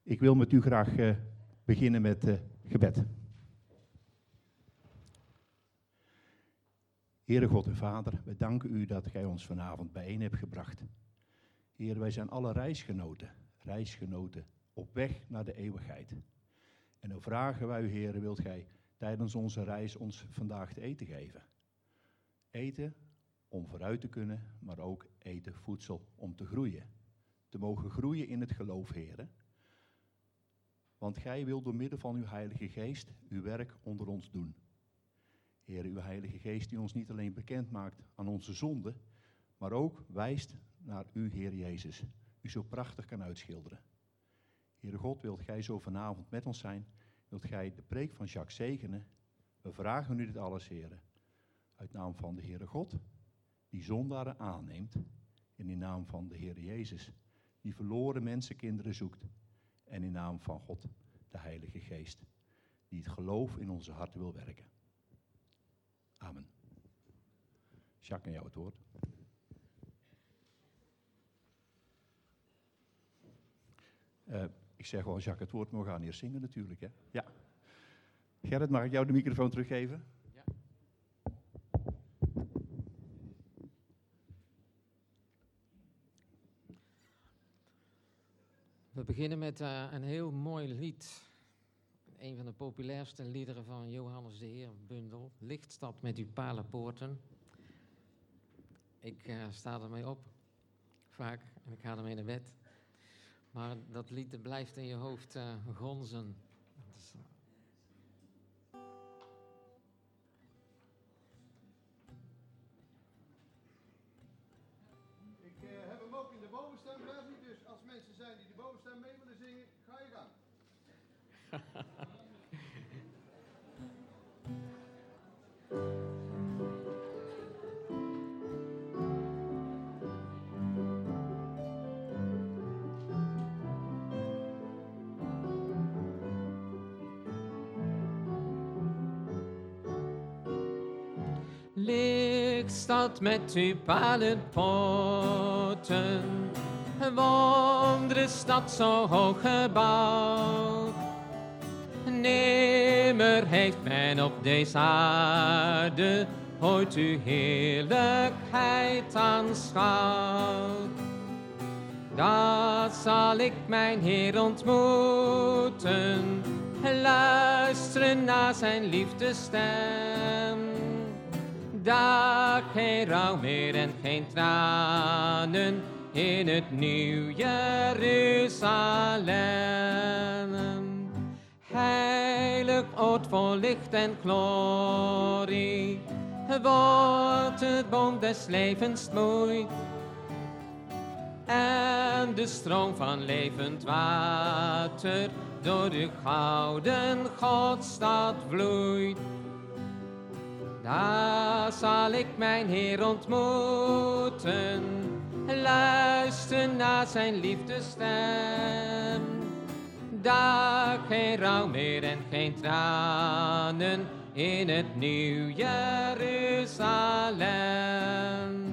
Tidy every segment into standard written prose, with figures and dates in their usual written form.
Ik wil met u graag beginnen met gebed. Heere God en Vader, we danken u dat gij ons vanavond bijeen hebt gebracht. Heer, wij zijn alle reisgenoten op weg naar de eeuwigheid. En dan vragen wij u, Heer, wilt gij tijdens onze reis ons vandaag te eten geven? Eten om vooruit te kunnen, maar ook eten, voedsel om te groeien. Te mogen groeien in het geloof, Heer. Want gij wilt door middel van uw Heilige Geest uw werk onder ons doen. Heer, uw Heilige Geest die ons niet alleen bekend maakt aan onze zonden, maar ook wijst naar u, Heer Jezus, u zo prachtig kan uitschilderen. Heere God, wilt gij zo vanavond met ons zijn? Wilt gij de preek van Jacques zegenen? We vragen u dit alles, Heer, uit naam van de Heere God, die zondaren aanneemt, en in naam van de Heer Jezus, die verloren mensenkinderen zoekt, en in naam van God, de Heilige Geest, die het geloof in onze harten wil werken. Amen. Jacques, aan jou het woord. Ik zeg wel Jacques het woord, maar we gaan hier zingen natuurlijk. Hè? Ja. Gerrit, mag ik jou de microfoon teruggeven? Ja. We beginnen met een heel mooi lied. Een van de populairste liederen van Johannes de Heer Bundel. Lichtstad met uw palenpoorten. Ik sta ermee op, vaak, en ik ga ermee naar bed. Maar dat lied blijft in je hoofd gonzen. Dus, Ik heb hem ook in de bovenstemversie, dus als mensen zijn die de bovenstem mee willen zingen, ga je gang. Lichtstad met uw palenpoorten, een wondere stad zo hoog gebouwd. Nimmer heeft men op deze aarde ooit uw heerlijkheid aanschouwd. Daar zal ik mijn Heer ontmoeten, luisteren naar zijn liefdesstem. Daar geen rouw meer en geen tranen in het nieuw Jeruzalem. Heilig oord vol licht en glorie, wordt het boom des levens mooi. En de stroom van levend water door de gouden Godstad vloeit. Daar zal ik mijn Heer ontmoeten, luisteren naar zijn liefdesstem. Daar geen rouw meer en geen tranen in het nieuw Jeruzalem.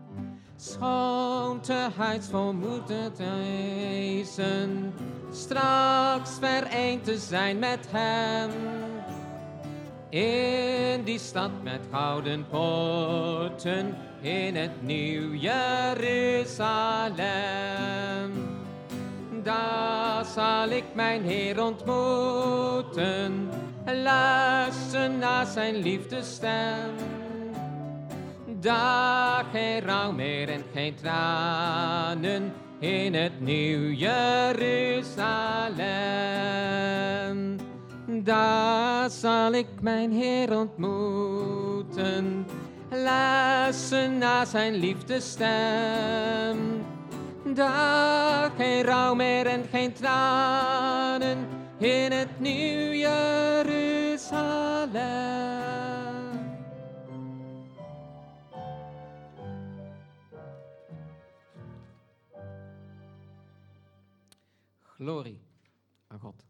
Schoonheidsvol moet het wezen, straks vereend te zijn met hem. In die stad met gouden poorten, in het nieuw Jeruzalem. Daar zal ik mijn Heer ontmoeten, luisteren naar zijn liefdesstem. Daar geen rouw meer en geen tranen in het nieuw Jeruzalem. Daar zal ik mijn Heer ontmoeten, luisteren naar zijn liefdesstem. Daar geen rouw meer en geen tranen in het nieuw Jeruzalem. Glorie aan God.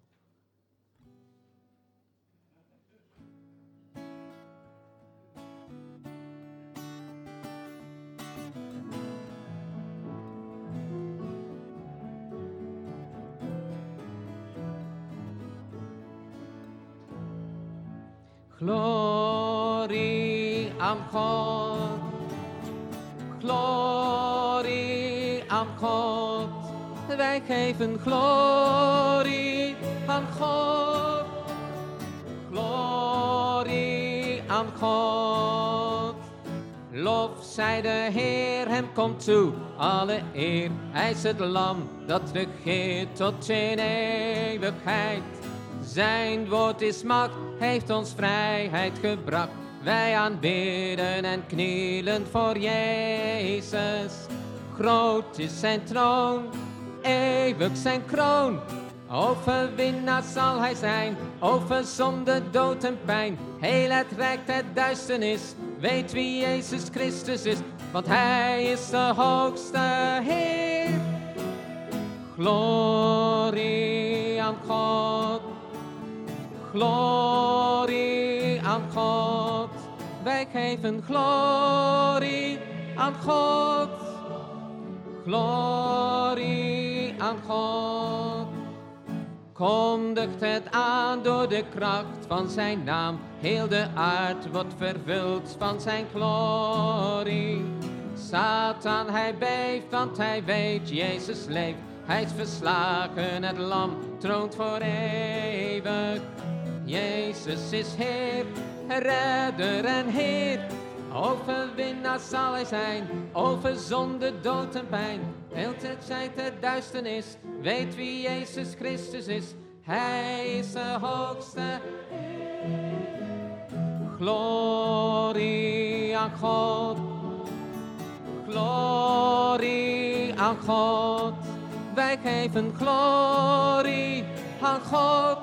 Glorie aan God. Glorie aan God. Wij geven glorie aan God. Glorie aan God. Lof zij de Heer, hem komt toe alle eer. Hij is het lam dat regeert tot in eeuwigheid. Zijn woord is macht, heeft ons vrijheid gebracht. Wij aanbidden en knielen voor Jezus. Groot is zijn troon, eeuwig zijn kroon. Overwinnaar zal hij zijn, over zonde, dood en pijn. Heel het rijk der duisternis, weet wie Jezus Christus is. Want hij is de hoogste Heer. Glorie aan God. Glorie aan God. Wij geven glorie aan God. Glorie aan God. Kondigt het aan door de kracht van zijn naam. Heel de aard wordt vervuld van zijn glorie. Satan, hij beeft, want hij weet, Jezus leeft. Hij is verslagen, het lam troont voor eeuwig. Jezus is Heer, redder en Heer. Overwinnaar zal hij zijn, over zonde, dood en pijn. Heel de tijd der duisternis, weet wie Jezus Christus is. Hij is de hoogste. Glorie aan God. Glorie aan God. Wij geven glorie aan God.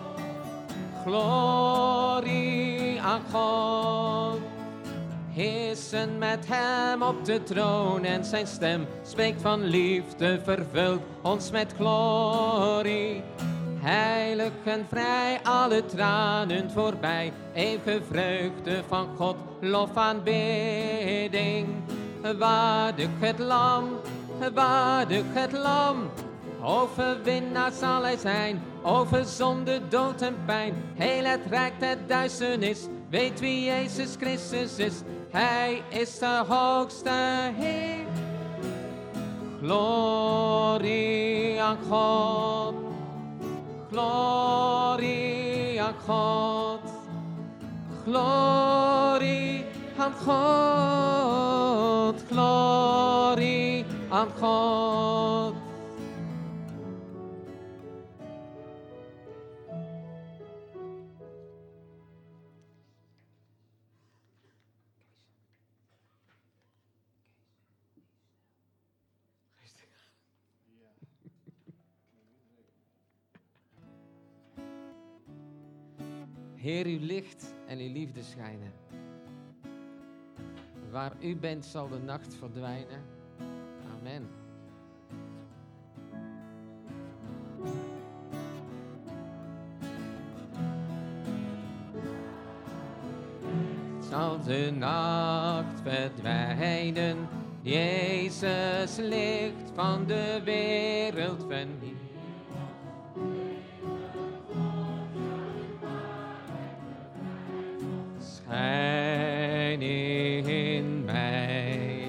Glorie aan God. Heersen met hem op de troon en zijn stem spreekt van liefde, vervult ons met glorie. Heilig en vrij, alle tranen voorbij, eeuwige vreugde van God, lof aanbidding. Waardig het lam, waardig het lam. Overwinnaar zal hij zijn, over zonde, dood en pijn. Heel het rijk der duisternis, weet wie Jezus Christus is. Hij is de hoogste Heer. Glorie aan God. Glorie aan God. Glorie aan God. Glorie aan God. Heer, uw licht en uw liefde schijnen. Waar u bent zal de nacht verdwijnen. Amen. Zal de nacht verdwijnen, Jezus licht van de wereld verniet. Schijn in mij,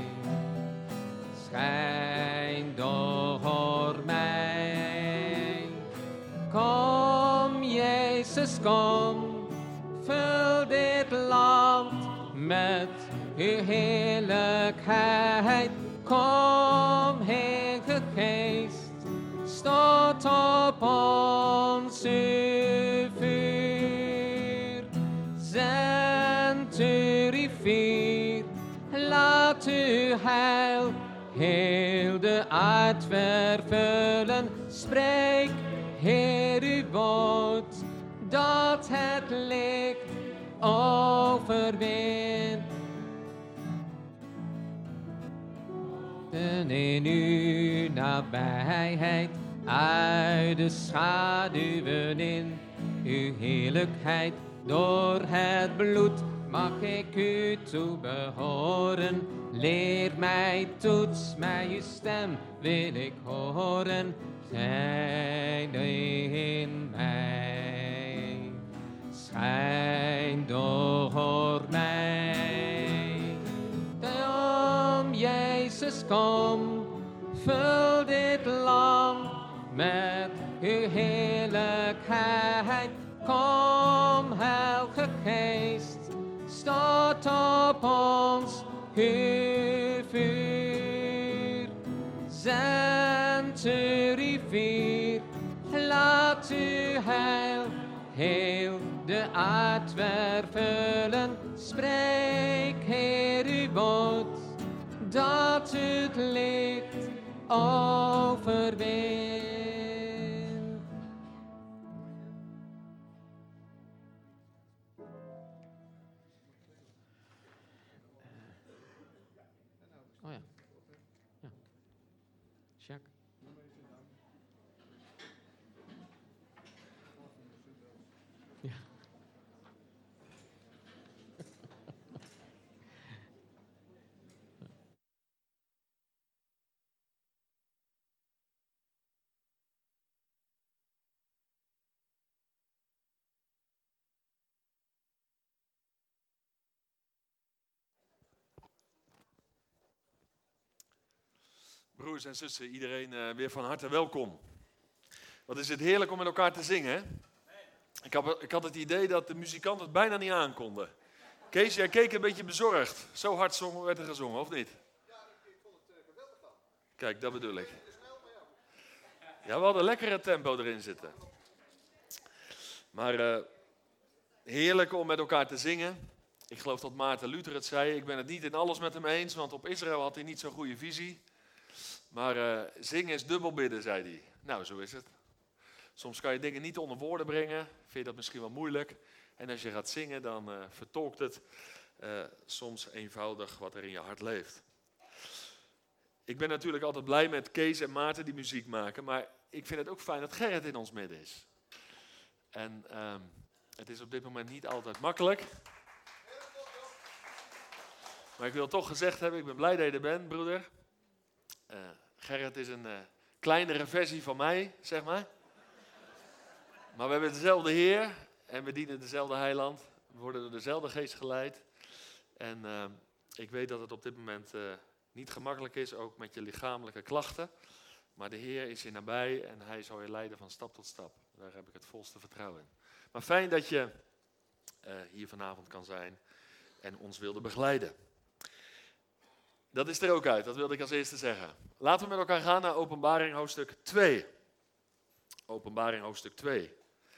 schijn door mij. Kom, Jezus, kom, vul dit land met uw heerlijkheid. Kom, Heilige Geest, stort op ons uw vuur. Zend uw rivier, laat uw heil heel de aard vervullen. Spreek, Heer, uw woord, dat het licht overwint. In uw nabijheid, uit de schaduwen in uw heerlijkheid. Door het bloed mag ik u toebehoren. Leer mij, toets mij, uw stem wil ik horen. Schijn in mij, schijn door kom, vul dit land met uw heerlijkheid. Kom, Heilige Geest, stort op ons uw vuur. Zend uw rivier, laat uw heil heel de aard vervullen. Spreek, Heer, uw woord, dat het licht overwint. Oh ja. Ja. Jacques. Ja. Broers en zussen, iedereen weer van harte welkom. Wat is het heerlijk om met elkaar te zingen, hè? Ik had het idee dat de muzikanten het bijna niet aankonden. Kees, jij keek een beetje bezorgd. Zo hard werd er gezongen, of niet? Ja, ik vond het geweldig van. Kijk, dat bedoel ik. Ja, we hadden lekker het tempo erin zitten. Maar heerlijk om met elkaar te zingen. Ik geloof dat Maarten Luther het zei. Ik ben het niet in alles met hem eens, want op Israël had hij niet zo'n goede visie. Maar zingen is dubbel bidden, zei hij. Nou, zo is het. Soms kan je dingen niet onder woorden brengen. Vind je dat misschien wel moeilijk. En als je gaat zingen, dan vertolkt het soms eenvoudig wat er in je hart leeft. Ik ben natuurlijk altijd blij met Kees en Maarten die muziek maken. Maar ik vind het ook fijn dat Gerrit in ons midden is. En het is op dit moment niet altijd makkelijk. Maar ik wil toch gezegd hebben, ik ben blij dat je er bent, broeder. Gerrit is een kleinere versie van mij, zeg maar. Maar we hebben dezelfde Heer en we dienen dezelfde heiland. We worden door dezelfde geest geleid. En ik weet dat het op dit moment niet gemakkelijk is, ook met je lichamelijke klachten. Maar de Heer is je nabij en Hij zal je leiden van stap tot stap. Daar heb ik het volste vertrouwen in. Maar fijn dat je hier vanavond kan zijn en ons wilde begeleiden. Dat is er ook uit, dat wilde ik als eerste zeggen. Laten we met elkaar gaan naar Openbaring hoofdstuk 2. Openbaring hoofdstuk 2.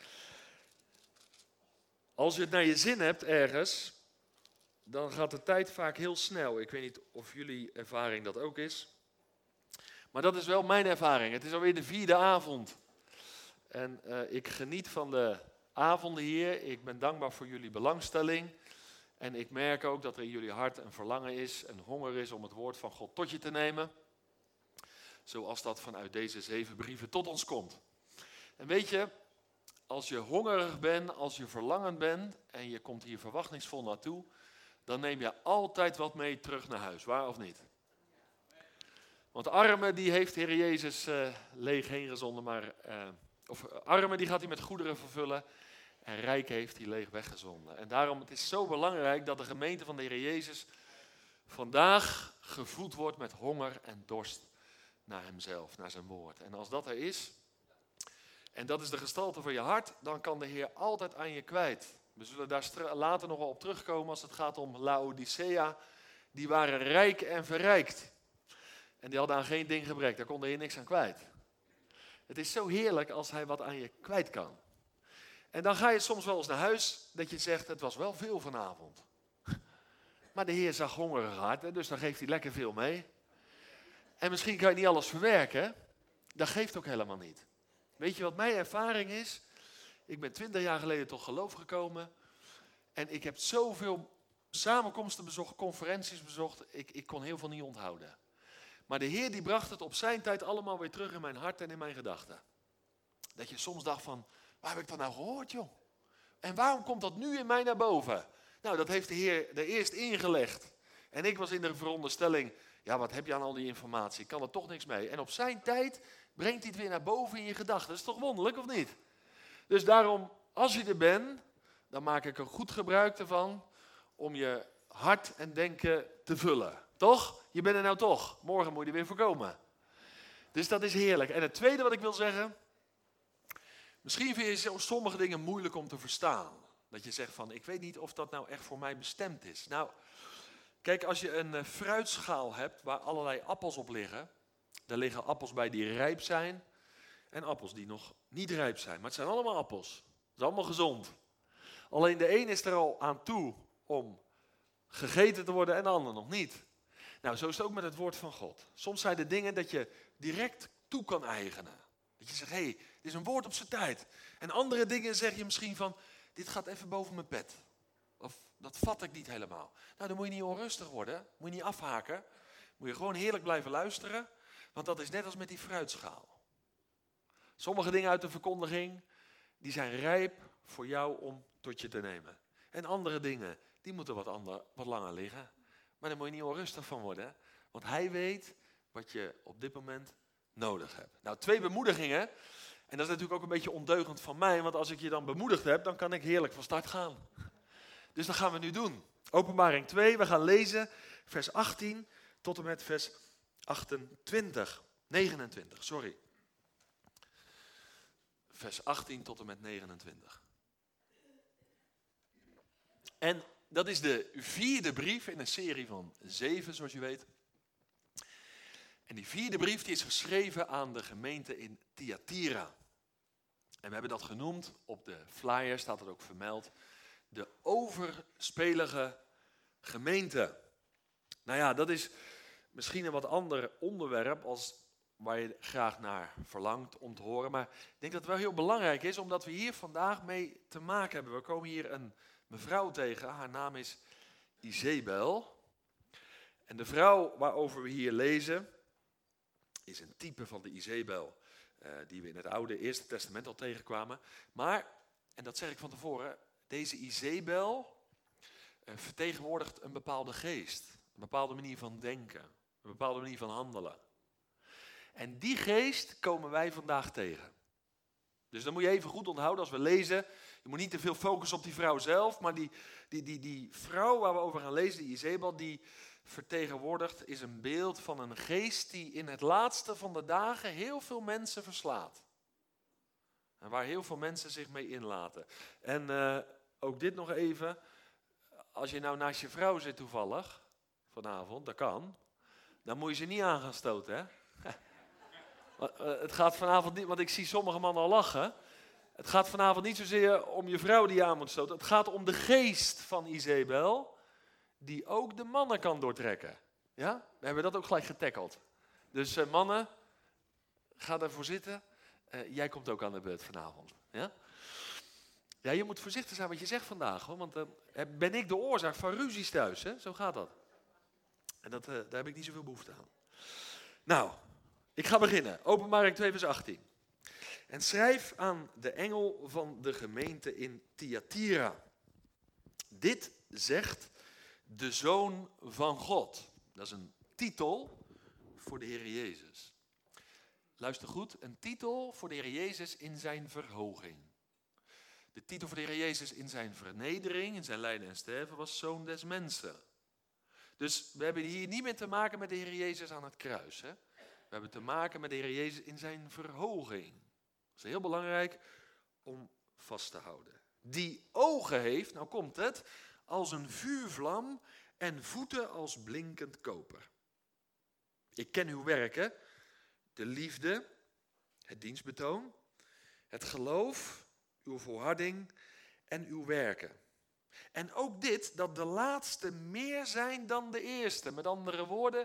Als je het naar je zin hebt ergens, dan gaat de tijd vaak heel snel. Ik weet niet of jullie ervaring dat ook is. Maar dat is wel mijn ervaring. Het is alweer de 4e avond. En ik geniet van de avonden hier. Ik ben dankbaar voor jullie belangstelling. En ik merk ook dat er in jullie hart een verlangen is, een honger is om het woord van God tot je te nemen. Zoals dat vanuit deze 7 brieven tot ons komt. En weet je, als je hongerig bent, als je verlangend bent en je komt hier verwachtingsvol naartoe, dan neem je altijd wat mee terug naar huis, waar of niet? Want arme die heeft de Heer Jezus leeg heen gezonden, maar arme die gaat hij met goederen vervullen. En rijk heeft hij leeg weggezonden. En daarom het is zo belangrijk dat de gemeente van de Heer Jezus vandaag gevoed wordt met honger en dorst naar hemzelf, naar zijn woord. En als dat er is, en dat is de gestalte van je hart, dan kan de Heer altijd aan je kwijt. We zullen daar later nog wel op terugkomen als het gaat om Laodicea. Die waren rijk en verrijkt. En die hadden aan geen ding gebrek, daar kon de Heer niks aan kwijt. Het is zo heerlijk als hij wat aan je kwijt kan. En dan ga je soms wel eens naar huis dat je zegt, het was wel veel vanavond. Maar de Heer zag hongerig hart, dus dan geeft hij lekker veel mee. En misschien kan je niet alles verwerken, dat geeft ook helemaal niet. Weet je wat mijn ervaring is? Ik ben 20 jaar geleden tot geloof gekomen. En ik heb zoveel samenkomsten bezocht, conferenties bezocht. Ik kon heel veel niet onthouden. Maar de Heer die bracht het op zijn tijd allemaal weer terug in mijn hart en in mijn gedachten. Dat je soms dacht van, waar heb ik dat nou gehoord, joh? En waarom komt dat nu in mij naar boven? Nou, dat heeft de Heer er eerst ingelegd. En ik was in de veronderstelling, ja, wat heb je aan al die informatie? Ik kan er toch niks mee. En op zijn tijd brengt hij het weer naar boven in je gedachten. Dat is toch wonderlijk, of niet? Dus daarom, als je er bent, dan maak ik er goed gebruik ervan om je hart en denken te vullen. Toch? Je bent er nou toch. Morgen moet je er weer voorkomen. Dus dat is heerlijk. En het tweede wat ik wil zeggen. Misschien vind je sommige dingen moeilijk om te verstaan. Dat je zegt van, ik weet niet of dat nou echt voor mij bestemd is. Nou, kijk, als je een fruitschaal hebt waar allerlei appels op liggen. Daar liggen appels bij die rijp zijn. En appels die nog niet rijp zijn. Maar het zijn allemaal appels. Het is allemaal gezond. Alleen de een is er al aan toe om gegeten te worden en de ander nog niet. Nou, zo is het ook met het woord van God. Soms zijn er dingen dat je direct toe kan eigenen. Dat je zegt, hé, dit is een woord op zijn tijd. En andere dingen zeg je misschien van, dit gaat even boven mijn pet. Of dat vat ik niet helemaal. Nou, dan moet je niet onrustig worden. Moet je niet afhaken. Moet je gewoon heerlijk blijven luisteren. Want dat is net als met die fruitschaal. Sommige dingen uit de verkondiging, die zijn rijp voor jou om tot je te nemen. En andere dingen, die moeten wat langer liggen. Maar daar moet je niet onrustig van worden. Hè? Want hij weet wat je op dit moment nodig hebt. Nou, 2 bemoedigingen. En dat is natuurlijk ook een beetje ondeugend van mij. Want als ik je dan bemoedigd heb, dan kan ik heerlijk van start gaan. Dus dat gaan we nu doen. Openbaring 2, we gaan lezen vers 18 tot en met vers 29, sorry. Vers 18 tot en met 29. En dat is de 4e brief in een serie van 7, zoals je weet. En die 4e brief die is geschreven aan de gemeente in Thyatira. En we hebben dat genoemd, op de flyer staat het ook vermeld, de overspelige gemeente. Nou ja, dat is misschien een wat ander onderwerp als waar je graag naar verlangt om te horen. Maar ik denk dat het wel heel belangrijk is, omdat we hier vandaag mee te maken hebben. We komen hier een mevrouw tegen, haar naam is Izebel. En de vrouw waarover we hier lezen, is een type van de Izebel die we in het oude Eerste Testament al tegenkwamen. Maar, en dat zeg ik van tevoren, deze Izebel vertegenwoordigt een bepaalde geest. Een bepaalde manier van denken, een bepaalde manier van handelen. En die geest komen wij vandaag tegen. Dus dan moet je even goed onthouden als we lezen. Je moet niet te veel focussen op die vrouw zelf, maar die vrouw waar we over gaan lezen, die Izebel, die vertegenwoordigt, is een beeld van een geest die in het laatste van de dagen heel veel mensen verslaat. En waar heel veel mensen zich mee inlaten. En ook dit nog even, als je nou naast je vrouw zit toevallig, vanavond, dat kan, dan moet je ze niet aan gaan stoten, hè? Het gaat vanavond niet, want ik zie sommige mannen al lachen. Het gaat vanavond niet zozeer om je vrouw die je aan moet stoten. Het gaat om de geest van Izebel, die ook de mannen kan doortrekken. Ja? We hebben dat ook gelijk getackeld. Dus mannen, ga ervoor zitten. Jij komt ook aan de beurt vanavond. Ja? Ja, je moet voorzichtig zijn wat je zegt vandaag, hoor, want ben ik de oorzaak van ruzies thuis. Hè? Zo gaat dat. En daar heb ik niet zoveel behoefte aan. Nou, ik ga beginnen. Openbaring 2 vers 18. En schrijf aan de engel van de gemeente in Thyatira. Dit zegt de Zoon van God. Dat is een titel voor de Heer Jezus. Luister goed, een titel voor de Heer Jezus in zijn verhoging. De titel voor de Heer Jezus in zijn vernedering, in zijn lijden en sterven, was Zoon des Mensen. Dus we hebben hier niet meer te maken met de Heer Jezus aan het kruis. Hè? We hebben te maken met de Heer Jezus in zijn verhoging. Dat is heel belangrijk om vast te houden. Die ogen heeft, nou komt het, als een vuurvlam en voeten als blinkend koper. Ik ken uw werken, de liefde, het dienstbetoon, het geloof, uw volharding en uw werken. En ook dit, dat de laatste meer zijn dan de eerste. Met andere woorden,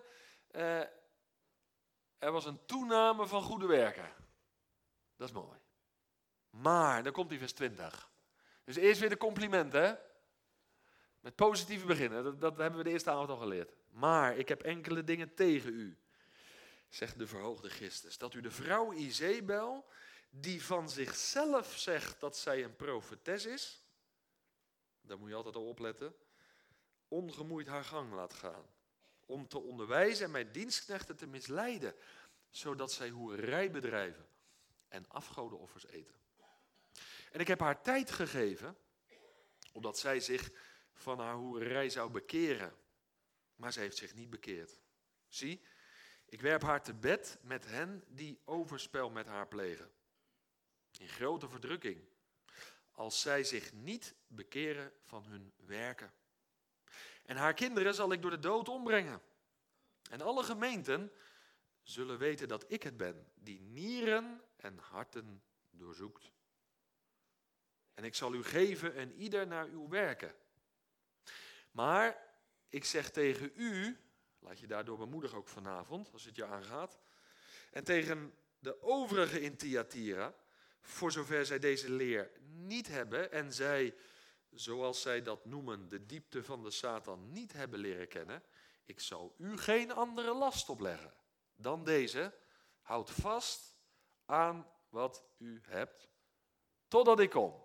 er was een toename van goede werken. Dat is mooi. Maar, dan komt die vers 20. Dus eerst weer de complimenten, hè? Met positieve beginnen, dat hebben we de eerste avond al geleerd. Maar, ik heb enkele dingen tegen u, zegt de verhoogde Christus. Dat u de vrouw Izebel, die van zichzelf zegt dat zij een profetes is, daar moet je altijd op opletten, ongemoeid haar gang laat gaan. Om te onderwijzen en mijn dienstknechten te misleiden, zodat zij hoererij bedrijven en afgodenoffers eten. En ik heb haar tijd gegeven, opdat zij zich van haar hoererij zou bekeren maar ze heeft zich niet bekeerd. Zie, ik werp haar te bed met hen die overspel met haar plegen. In grote verdrukking, als zij zich niet bekeren van hun werken. En haar kinderen zal ik door de dood ombrengen. En alle gemeenten zullen weten dat ik het ben, die nieren en harten doorzoekt. En ik zal u geven en ieder naar uw werken. Maar ik zeg tegen u, laat je daardoor bemoedigen ook vanavond, als het je aangaat. En tegen de overigen in Thyatira, voor zover zij deze leer niet hebben en zij, zoals zij dat noemen, de diepte van de Satan niet hebben leren kennen, ik zal u geen andere last opleggen dan deze. Houd vast aan wat u hebt, totdat ik kom.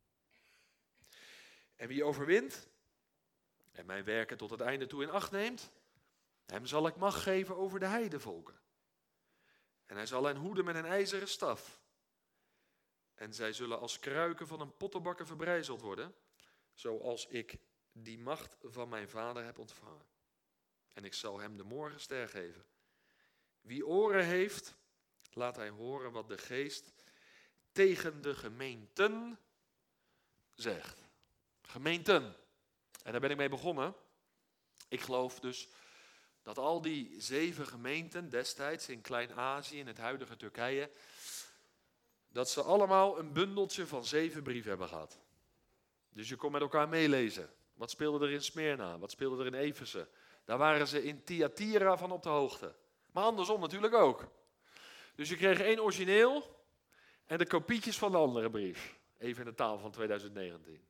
En wie overwint en mijn werken tot het einde toe in acht neemt, hem zal ik macht geven over de heidevolken. En hij zal hen hoeden met een ijzeren staf. En zij zullen als kruiken van een pottenbakker verbrijzeld worden, zoals ik die macht van mijn vader heb ontvangen. En ik zal hem de morgenster geven. Wie oren heeft, laat hij horen wat de geest tegen de gemeenten zegt. Gemeenten. En daar ben ik mee begonnen. Ik geloof dus dat al die 7 gemeenten destijds in Klein-Azië, in het huidige Turkije, dat ze allemaal een bundeltje van 7 brieven hebben gehad. Dus je kon met elkaar meelezen. Wat speelde er in Smyrna? Wat speelde er in Efeze? Daar waren ze in Thyatira van op de hoogte. Maar andersom natuurlijk ook. Dus je kreeg 1 origineel en de kopietjes van de andere brief. Even in de taal van 2019.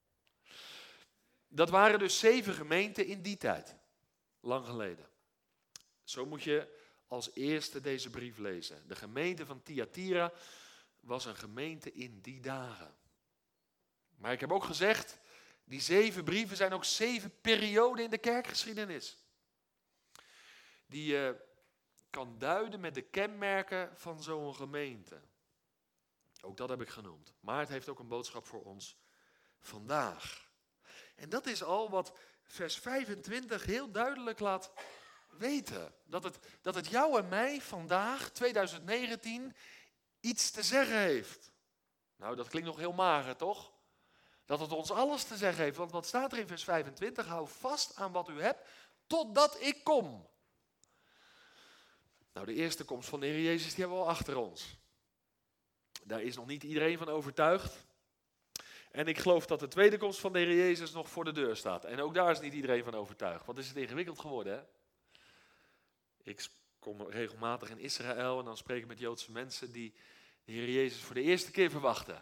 Dat waren dus 7 gemeenten in die tijd. Lang geleden. Zo moet je als eerste deze brief lezen. De gemeente van Thyatira was een gemeente in die dagen. Maar ik heb ook gezegd, die 7 brieven zijn ook 7 perioden in de kerkgeschiedenis. Die je kan duiden met de kenmerken van zo'n gemeente. Ook dat heb ik genoemd. Maar het heeft ook een boodschap voor ons vandaag. En dat is al wat vers 25 heel duidelijk laat weten. Dat het jou en mij vandaag, 2019, iets te zeggen heeft. Nou, dat klinkt nog heel mager, toch? Dat het ons alles te zeggen heeft. Want wat staat er in vers 25? Hou vast aan wat u hebt, totdat ik kom. Nou, de eerste komst van de Heer Jezus, die hebben we al achter ons. Daar is nog niet iedereen van overtuigd. En ik geloof dat de tweede komst van de Heer Jezus nog voor de deur staat. En ook daar is niet iedereen van overtuigd. Wat is het ingewikkeld geworden, hè? Ik kom regelmatig in Israël en dan spreek ik met Joodse mensen die de Heer Jezus voor de eerste keer verwachten.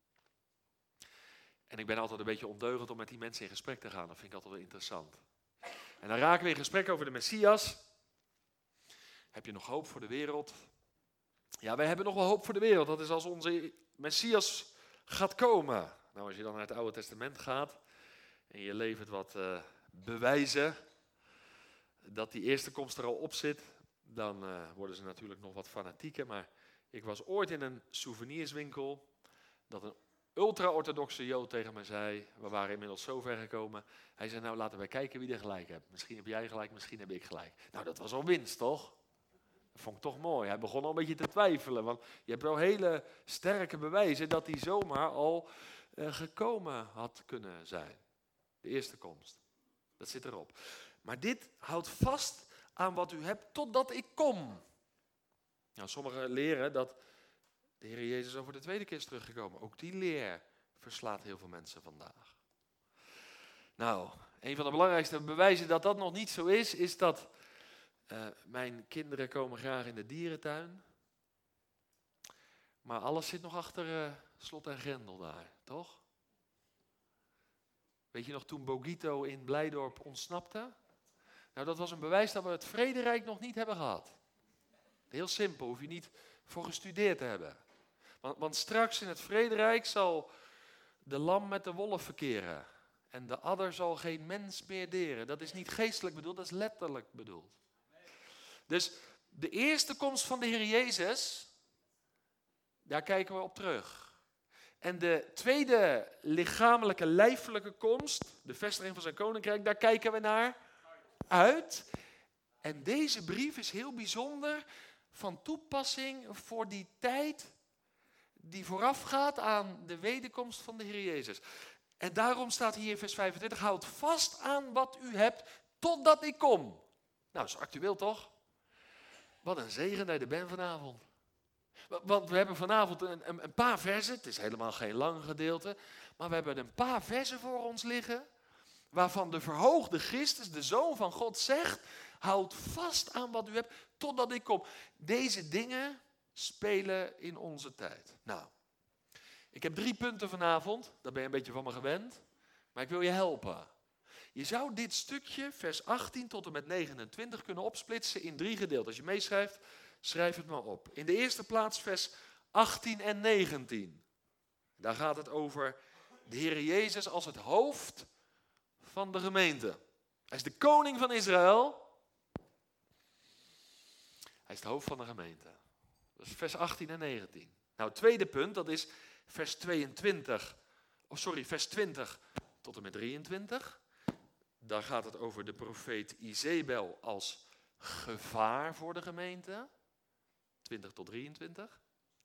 En ik ben altijd een beetje ondeugend om met die mensen in gesprek te gaan. Dat vind ik altijd wel interessant. En dan raken we in gesprek over de Messias. Heb je nog hoop voor de wereld? Ja, wij hebben nog wel hoop voor de wereld. Dat is als onze Messias gaat komen. Nou, als je dan naar het Oude Testament gaat en je levert wat bewijzen dat die eerste komst er al op zit, dan worden ze natuurlijk nog wat fanatieker. Maar ik was ooit in een souvenirswinkel dat een ultra-orthodoxe Jood tegen mij zei, we waren inmiddels zo ver gekomen. Hij zei, nou laten wij kijken wie er gelijk heeft. Misschien heb jij gelijk, misschien heb ik gelijk. Nou, dat was al winst, toch? Dat vond ik toch mooi. Hij begon al een beetje te twijfelen, want je hebt wel hele sterke bewijzen dat hij zomaar al gekomen had kunnen zijn. De eerste komst. Dat zit erop. Maar dit houdt vast aan wat u hebt totdat ik kom. Nou, sommigen leren dat de Heer Jezus over de tweede keer is teruggekomen. Ook die leer verslaat heel veel mensen vandaag. Nou, een van de belangrijkste bewijzen dat dat nog niet zo is dat mijn kinderen komen graag in de dierentuin. Maar alles zit nog achter slot en grendel daar, toch? Weet je nog toen Bogito in Blijdorp ontsnapte? Nou, dat was een bewijs dat we het Vrederijk nog niet hebben gehad. Heel simpel, hoef je niet voor gestudeerd te hebben. Want straks in het Vrederijk zal de lam met de wolf verkeren. En de adder zal geen mens meer deren. Dat is niet geestelijk bedoeld, dat is letterlijk bedoeld. Dus de eerste komst van de Heer Jezus, daar kijken we op terug. En de tweede lichamelijke, lijfelijke komst, de vestiging van zijn koninkrijk, daar kijken we naar uit. En deze brief is heel bijzonder van toepassing voor die tijd die voorafgaat aan de wederkomst van de Heer Jezus. En daarom staat hier in vers 25, houd vast aan wat u hebt totdat ik kom. Nou, dat is actueel toch? Wat een zegen dat je er bent vanavond. Want we hebben vanavond een paar versen, het is helemaal geen lang gedeelte, maar we hebben een paar versen voor ons liggen, waarvan de verhoogde Christus, de Zoon van God, zegt, houd vast aan wat u hebt totdat ik kom. Deze dingen spelen in onze tijd. Nou, ik heb 3 punten vanavond, daar ben je een beetje van me gewend, maar ik wil je helpen. Je zou dit stukje, vers 18 tot en met 29, kunnen opsplitsen in 3 gedeelten. Als je meeschrijft, schrijf het maar op. In de eerste plaats vers 18 en 19. Daar gaat het over de Heer Jezus als het hoofd van de gemeente. Hij is de koning van Israël. Hij is het hoofd van de gemeente. Dat is vers 18 en 19. Nou, het tweede punt, dat is vers 20 tot en met 23. Daar gaat het over de profeet Izebel als gevaar voor de gemeente. 20 tot 23.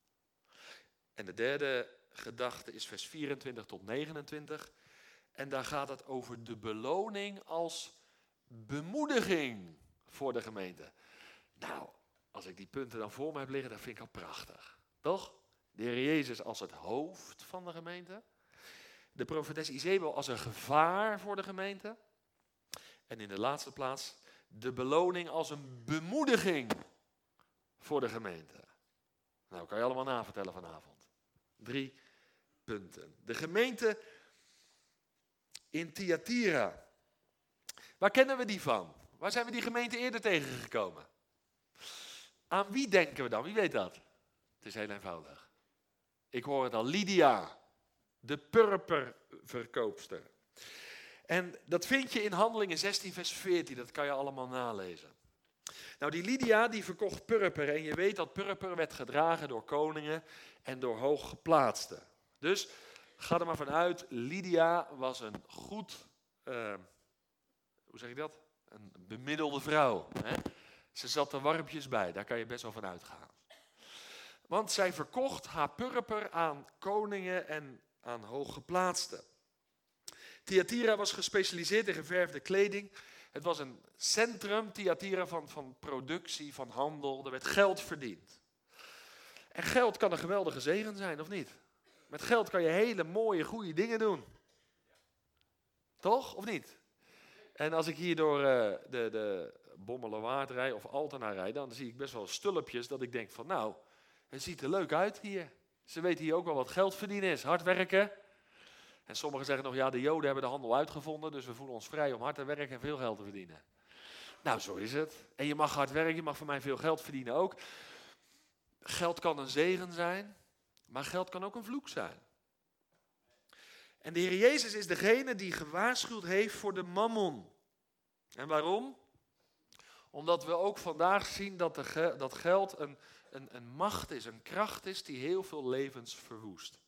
En de derde gedachte is vers 24 tot 29. En daar gaat het over de beloning als bemoediging voor de gemeente. Nou, als ik die punten dan voor me heb liggen, dan vind ik al prachtig. Toch? De Heer Jezus als het hoofd van de gemeente. De profetes Izebel als een gevaar voor de gemeente. En in de laatste plaats de beloning als een bemoediging voor de gemeente. Nou, kan je allemaal navertellen vanavond. 3 punten. De gemeente in Thyatira. Waar kennen we die van? Waar zijn we die gemeente eerder tegengekomen? Aan wie denken we dan? Wie weet dat? Het is heel eenvoudig. Ik hoor het al. Lydia, de purperverkoopster. En dat vind je in Handelingen 16 vers 14. Dat kan je allemaal nalezen. Nou, die Lydia die verkocht purper. En je weet dat purper werd gedragen door koningen en door hooggeplaatsten. Dus ga er maar vanuit, Lydia was een goed, hoe zeg ik dat? Een bemiddelde vrouw. Hè? Ze zat er warmpjes bij, daar kan je best wel van uitgaan. Want zij verkocht haar purper aan koningen en aan hooggeplaatsten. Thyatira was gespecialiseerd in geverfde kleding. Het was een centrum, Thyatira, van productie, van handel. Er werd geld verdiend. En geld kan een geweldige zegen zijn, of niet? Met geld kan je hele mooie, goede dingen doen. Toch, of niet? En als ik hier door de Bommelerwaard rijd of Altena rijd, dan zie ik best wel stulpjes dat ik denk van nou, het ziet er leuk uit hier. Ze weten hier ook wel wat geld verdienen is, hard werken. En sommigen zeggen nog, ja, de Joden hebben de handel uitgevonden, dus we voelen ons vrij om hard te werken en veel geld te verdienen. Nou, zo is het. En je mag hard werken, je mag voor mij veel geld verdienen ook. Geld kan een zegen zijn, maar geld kan ook een vloek zijn. En de Heer Jezus is degene die gewaarschuwd heeft voor de mammon. En waarom? Omdat we ook vandaag zien dat geld een macht is, een kracht is die heel veel levens verwoest.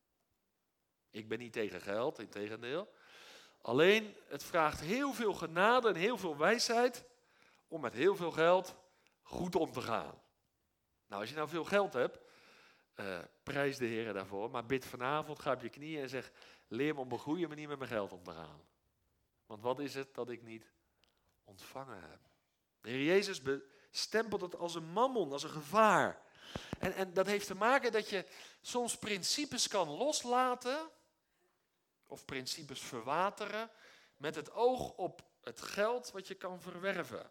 Ik ben niet tegen geld, integendeel. Alleen, het vraagt heel veel genade en heel veel wijsheid om met heel veel geld goed om te gaan. Nou, als je nou veel geld hebt, prijs de Heer daarvoor, maar bid vanavond, ga op je knieën en zeg, leer me op een goede manier met mijn geld om te gaan. Want wat is het dat ik niet ontvangen heb? De Heer Jezus bestempelt het als een mammon, als een gevaar. En dat heeft te maken dat je soms principes kan loslaten, of principes verwateren, met het oog op het geld wat je kan verwerven.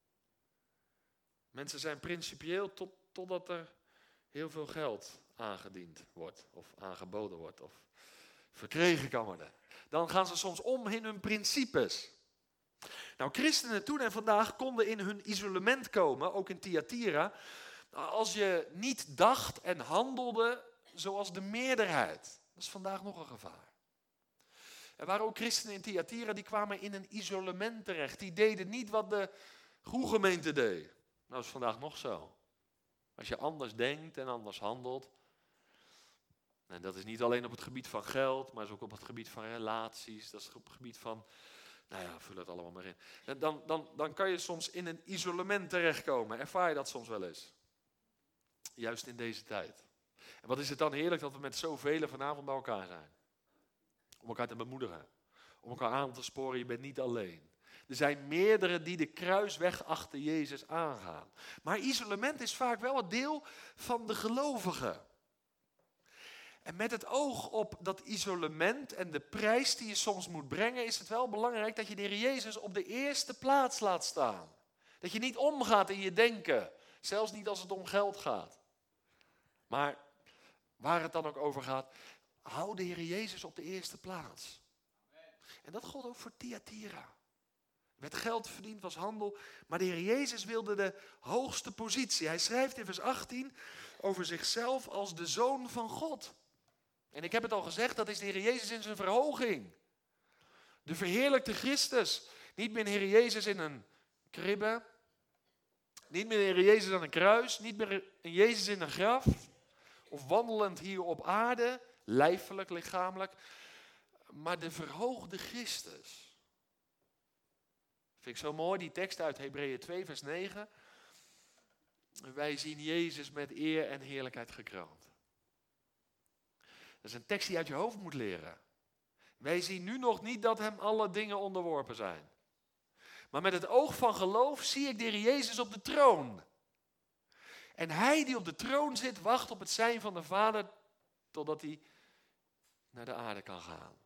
Mensen zijn principieel totdat er heel veel geld aangediend wordt, of aangeboden wordt, of verkregen kan worden. Dan gaan ze soms om in hun principes. Nou, christenen toen en vandaag konden in hun isolement komen, ook in Thyatira, als je niet dacht en handelde zoals de meerderheid. Dat is vandaag nog een gevaar. Er waren ook christenen in Thyatira die kwamen in een isolement terecht. Die deden niet wat de groegemeente deed. Nou, dat is vandaag nog zo. Als je anders denkt en anders handelt. En dat is niet alleen op het gebied van geld, maar is ook op het gebied van relaties. Dat is op het gebied van Nou ja, vul het allemaal maar in. Dan kan je soms in een isolement terechtkomen. Ervaar je dat soms wel eens? Juist in deze tijd. En wat is het dan heerlijk dat we met zoveel vanavond bij elkaar zijn. Om elkaar te bemoedigen. Om elkaar aan te sporen, je bent niet alleen. Er zijn meerdere die de kruisweg achter Jezus aangaan. Maar isolement is vaak wel een deel van de gelovigen. En met het oog op dat isolement en de prijs die je soms moet brengen, is het wel belangrijk dat je de Heer Jezus op de eerste plaats laat staan. Dat je niet omgaat in je denken, zelfs niet als het om geld gaat. Maar waar het dan ook over gaat, hou de Heer Jezus op de eerste plaats. En dat gold ook voor Thyatira. Er werd geld verdiend, was handel, maar de Heer Jezus wilde de hoogste positie. Hij schrijft in vers 18 over zichzelf als de Zoon van God. En ik heb het al gezegd, dat is de Heer Jezus in zijn verhoging. De verheerlijkte Christus. Niet meer de Heer Jezus in een kribbe. Niet meer de Heer Jezus aan een kruis. Niet meer een Jezus in een graf. Of wandelend hier op aarde. Lijfelijk, lichamelijk. Maar de verhoogde Christus. Vind ik zo mooi, die tekst uit Hebreeën 2 vers 9. Wij zien Jezus met eer en heerlijkheid gekroond. Dat is een tekst die je uit je hoofd moet leren. Wij zien nu nog niet dat hem alle dingen onderworpen zijn. Maar met het oog van geloof zie ik de Heer Jezus op de troon. En hij die op de troon zit, wacht op het zijn van de Vader, totdat hij naar de aarde kan gaan.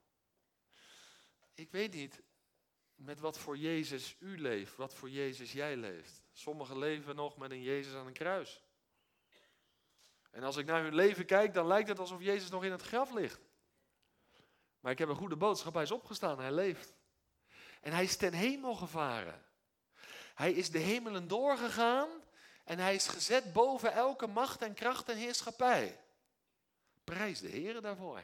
Ik weet niet met wat voor Jezus u leeft, wat voor Jezus jij leeft. Sommigen leven nog met een Jezus aan een kruis. En als ik naar hun leven kijk, dan lijkt het alsof Jezus nog in het graf ligt. Maar ik heb een goede boodschap, hij is opgestaan, hij leeft. En hij is ten hemel gevaren. Hij is de hemelen doorgegaan en hij is gezet boven elke macht en kracht en heerschappij. Prijs de Heer daarvoor.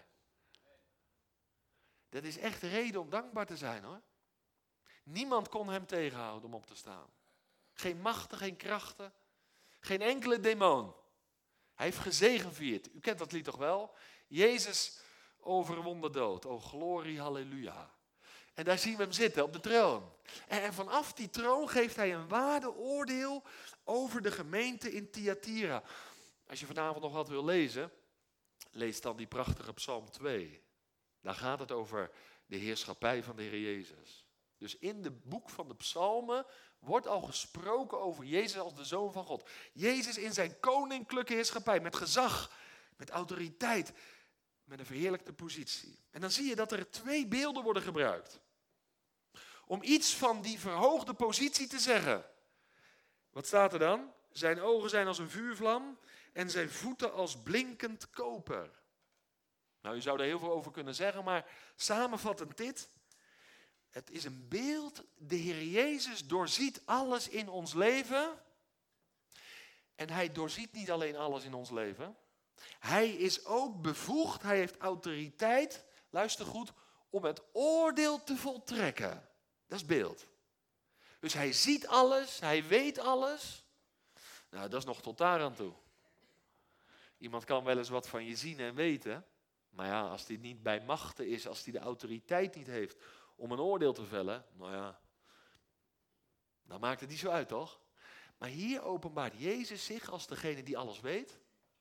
Dat is echt reden om dankbaar te zijn, hoor. Niemand kon hem tegenhouden om op te staan. Geen machten, geen krachten, geen enkele demon. Hij heeft gezegevierd. U kent dat lied toch wel? Jezus overwon de dood. O glorie, halleluja. En daar zien we hem zitten op de troon. En vanaf die troon geeft hij een waardeoordeel over de gemeente in Thyatira. Als je vanavond nog wat wil lezen, lees dan die prachtige Psalm 2. Daar gaat het over de heerschappij van de Heer Jezus. Dus in het boek van de Psalmen wordt al gesproken over Jezus als de Zoon van God. Jezus in zijn koninklijke heerschappij, met gezag, met autoriteit, met een verheerlijkte positie. En dan zie je dat er 2 beelden worden gebruikt. Om iets van die verhoogde positie te zeggen. Wat staat er dan? Zijn ogen zijn als een vuurvlam en zijn voeten als blinkend koper. Nou, je zou er heel veel over kunnen zeggen, maar samenvattend dit. Het is een beeld, de Heer Jezus doorziet alles in ons leven. En hij doorziet niet alleen alles in ons leven. Hij is ook bevoegd, hij heeft autoriteit, luister goed, om het oordeel te voltrekken. Dat is beeld. Dus hij ziet alles, hij weet alles. Nou, dat is nog tot daar aan toe. Iemand kan wel eens wat van je zien en weten. Maar ja, als die niet bij machten is, als die de autoriteit niet heeft om een oordeel te vellen, nou ja, dan maakt het niet zo uit, toch? Maar hier openbaart Jezus zich als degene die alles weet.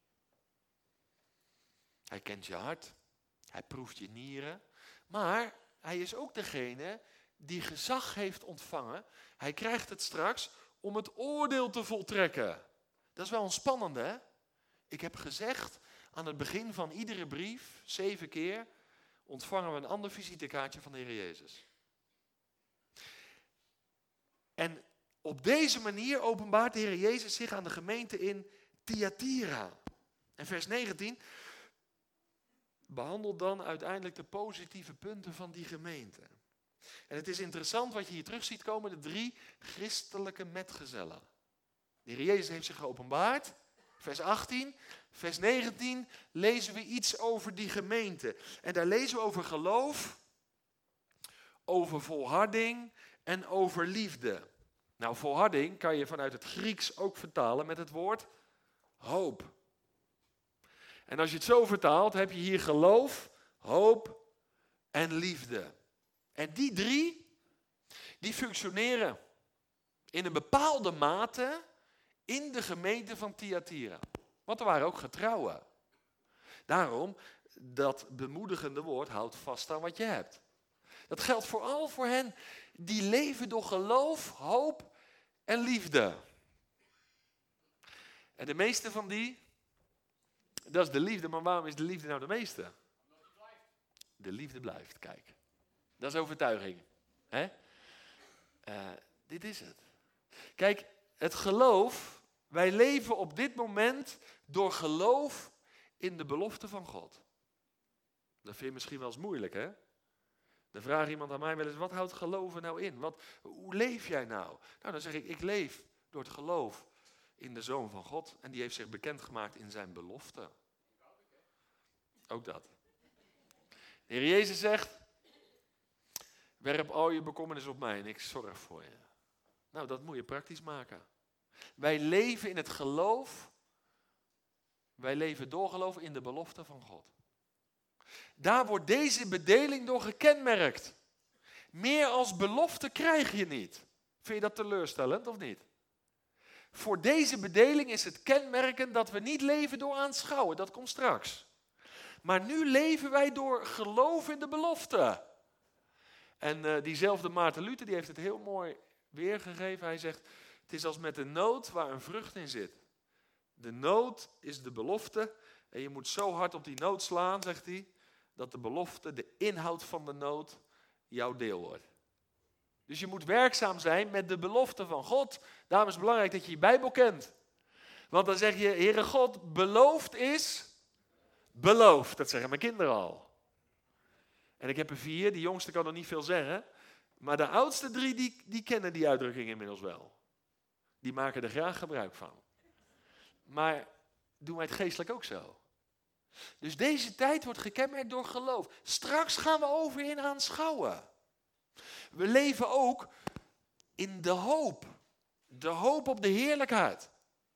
Hij kent je hart, hij proeft je nieren, maar hij is ook degene die gezag heeft ontvangen. Hij krijgt het straks om het oordeel te voltrekken. Dat is wel een spannende, hè? Ik heb gezegd, aan het begin van iedere brief, 7 keer, ontvangen we een ander visitekaartje van de Heer Jezus. En op deze manier openbaart de Heer Jezus zich aan de gemeente in Thyatira. En vers 19 behandelt dan uiteindelijk de positieve punten van die gemeente. En het is interessant wat je hier terug ziet komen, de 3 christelijke metgezellen. De Heer Jezus heeft zich geopenbaard. Vers 18, vers 19 lezen we iets over die gemeente. En daar lezen we over geloof, over volharding en over liefde. Nou, volharding kan je vanuit het Grieks ook vertalen met het woord hoop. En als je het zo vertaalt, heb je hier geloof, hoop en liefde. En die 3 Die functioneren in een bepaalde mate in de gemeente van Thyatira. Want er waren ook getrouwen. Daarom, dat bemoedigende woord, houd vast aan wat je hebt. Dat geldt vooral voor hen die leven door geloof, hoop en liefde. En de meeste van die, dat is de liefde, maar waarom is de liefde nou de meeste? De liefde blijft, kijk. Dat is overtuiging. Hè? Dit is het. Kijk, het geloof, wij leven op dit moment door geloof in de belofte van God. Dat vind je misschien wel eens moeilijk, hè? Dan vraagt iemand aan mij wel eens, wat houdt geloven nou in? Hoe leef jij nou? Nou, dan zeg ik leef door het geloof in de Zoon van God. En die heeft zich bekendgemaakt in zijn belofte. Ook dat. De Heer Jezus zegt, werp al je bekommernis op mij en ik zorg voor je. Nou, dat moet je praktisch maken. Wij leven in het geloof. Wij leven door geloof in de belofte van God. Daar wordt deze bedeling door gekenmerkt. Meer als belofte krijg je niet. Vind je dat teleurstellend of niet? Voor deze bedeling is het kenmerkend dat we niet leven door aanschouwen. Dat komt straks. Maar nu leven wij door geloof in de belofte. En diezelfde Maarten Luther die heeft het heel mooi weergegeven. Hij zegt, het is als met een noot waar een vrucht in zit. De noot is de belofte. En je moet zo hard op die noot slaan, zegt hij, dat de belofte, de inhoud van de noot, jouw deel wordt. Dus je moet werkzaam zijn met de belofte van God. Daarom is het belangrijk dat je je Bijbel kent. Want dan zeg je, Heere God, beloofd is beloofd. Dat zeggen mijn kinderen al. En ik heb er 4, die jongste kan nog niet veel zeggen. Maar de oudste 3, die kennen die uitdrukking inmiddels wel. Die maken er graag gebruik van. Maar doen wij het geestelijk ook zo? Dus deze tijd wordt gekenmerkt door geloof. Straks gaan we over in aanschouwen. We leven ook in de hoop. De hoop op de heerlijkheid.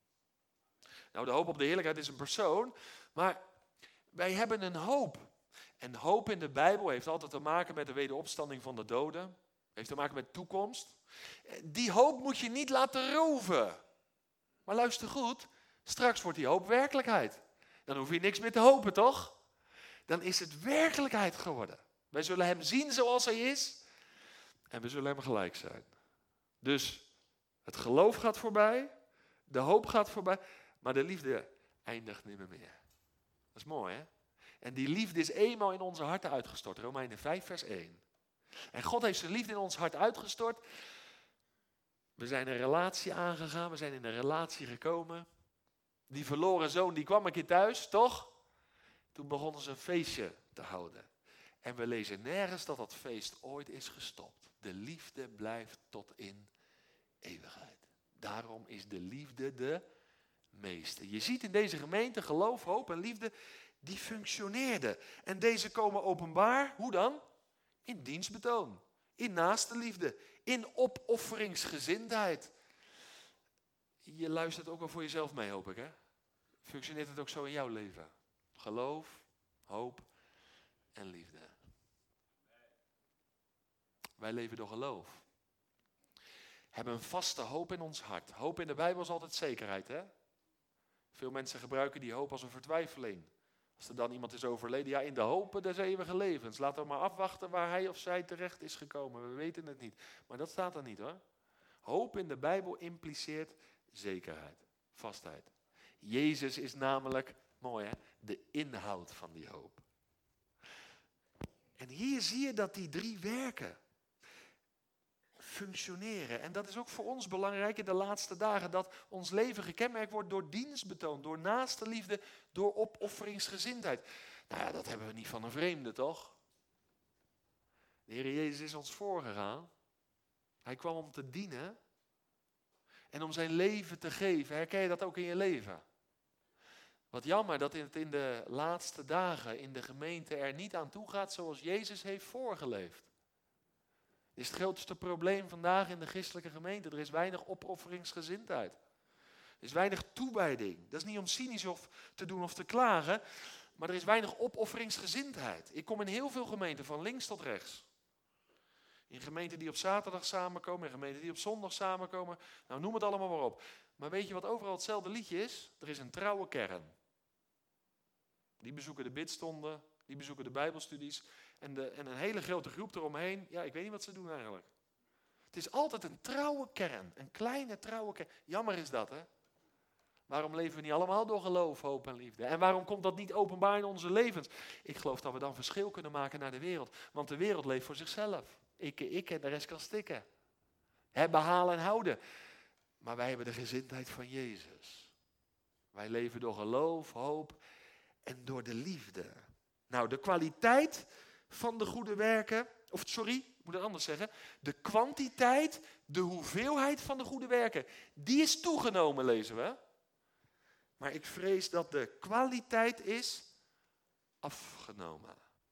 Nou, de hoop op de heerlijkheid is een persoon, maar wij hebben een hoop. En hoop in de Bijbel heeft altijd te maken met de wederopstanding van de doden. Heeft te maken met toekomst. Die hoop moet je niet laten roven. Maar luister goed, straks wordt die hoop werkelijkheid. Dan hoef je niks meer te hopen, toch? Dan is het werkelijkheid geworden. Wij zullen hem zien zoals hij is. En we zullen hem gelijk zijn. Dus het geloof gaat voorbij. De hoop gaat voorbij. Maar de liefde eindigt niet meer. Dat is mooi, hè? En die liefde is eenmaal in onze harten uitgestort. Romeinen 5 vers 1. En God heeft zijn liefde in ons hart uitgestort. We zijn een relatie aangegaan. We zijn in een relatie gekomen. Die verloren zoon die kwam een keer thuis, toch? Toen begonnen ze een feestje te houden. En we lezen nergens dat dat feest ooit is gestopt. De liefde blijft tot in eeuwigheid. Daarom is de liefde de meeste. Je ziet in deze gemeente geloof, hoop en liefde, die functioneerden. En deze komen openbaar, hoe dan? In dienstbetoon, in naaste liefde, in opofferingsgezindheid. Je luistert ook wel voor jezelf mee, hoop ik, hè? Functioneert het ook zo in jouw leven? Geloof, hoop en liefde. Wij leven door geloof. Hebben een vaste hoop in ons hart. Hoop in de Bijbel is altijd zekerheid, hè? Veel mensen gebruiken die hoop als een vertwijfeling. Als er dan iemand is overleden, ja, in de hoop des eeuwige levens. Laten we maar afwachten waar hij of zij terecht is gekomen. We weten het niet. Maar dat staat er niet, hoor. Hoop in de Bijbel impliceert zekerheid, vastheid. Jezus is namelijk, mooi hè, de inhoud van die hoop. En hier zie je dat die 3 werken. Functioneren. En dat is ook voor ons belangrijk in de laatste dagen. Dat ons leven gekenmerkt wordt door dienstbetoon, door naaste liefde, door opofferingsgezindheid. Nou ja, dat hebben we niet van een vreemde, toch? De Heer Jezus is ons voorgegaan. Hij kwam om te dienen. En om zijn leven te geven. Herken je dat ook in je leven? Wat jammer dat het in de laatste dagen in de gemeente er niet aan toe gaat zoals Jezus heeft voorgeleefd. Dit is het grootste probleem vandaag in de christelijke gemeente. Er is weinig opofferingsgezindheid. Er is weinig toewijding. Dat is niet om cynisch of te doen of te klagen, maar er is weinig opofferingsgezindheid. Ik kom in heel veel gemeenten van links tot rechts. In gemeenten die op zaterdag samenkomen, in gemeenten die op zondag samenkomen. Nou, noem het allemaal maar op. Maar weet je wat overal hetzelfde liedje is? Er is een trouwe kern. Die bezoeken de bidstonden, die bezoeken de bijbelstudies. En een hele grote groep eromheen. Ja, ik weet niet wat ze doen eigenlijk. Het is altijd een trouwe kern. Een kleine trouwe kern. Jammer is dat, hè? Waarom leven we niet allemaal door geloof, hoop en liefde? En waarom komt dat niet openbaar in onze levens? Ik geloof dat we dan verschil kunnen maken naar de wereld. Want de wereld leeft voor zichzelf. Ik en de rest kan stikken. Hebben, halen en houden. Maar wij hebben de gezindheid van Jezus. Wij leven door geloof, hoop en door de liefde. Nou, de kwaliteit van de goede werken, ik moet het anders zeggen. De kwantiteit, de hoeveelheid van de goede werken, die is toegenomen, lezen we. Maar ik vrees dat de kwaliteit is afgenomen.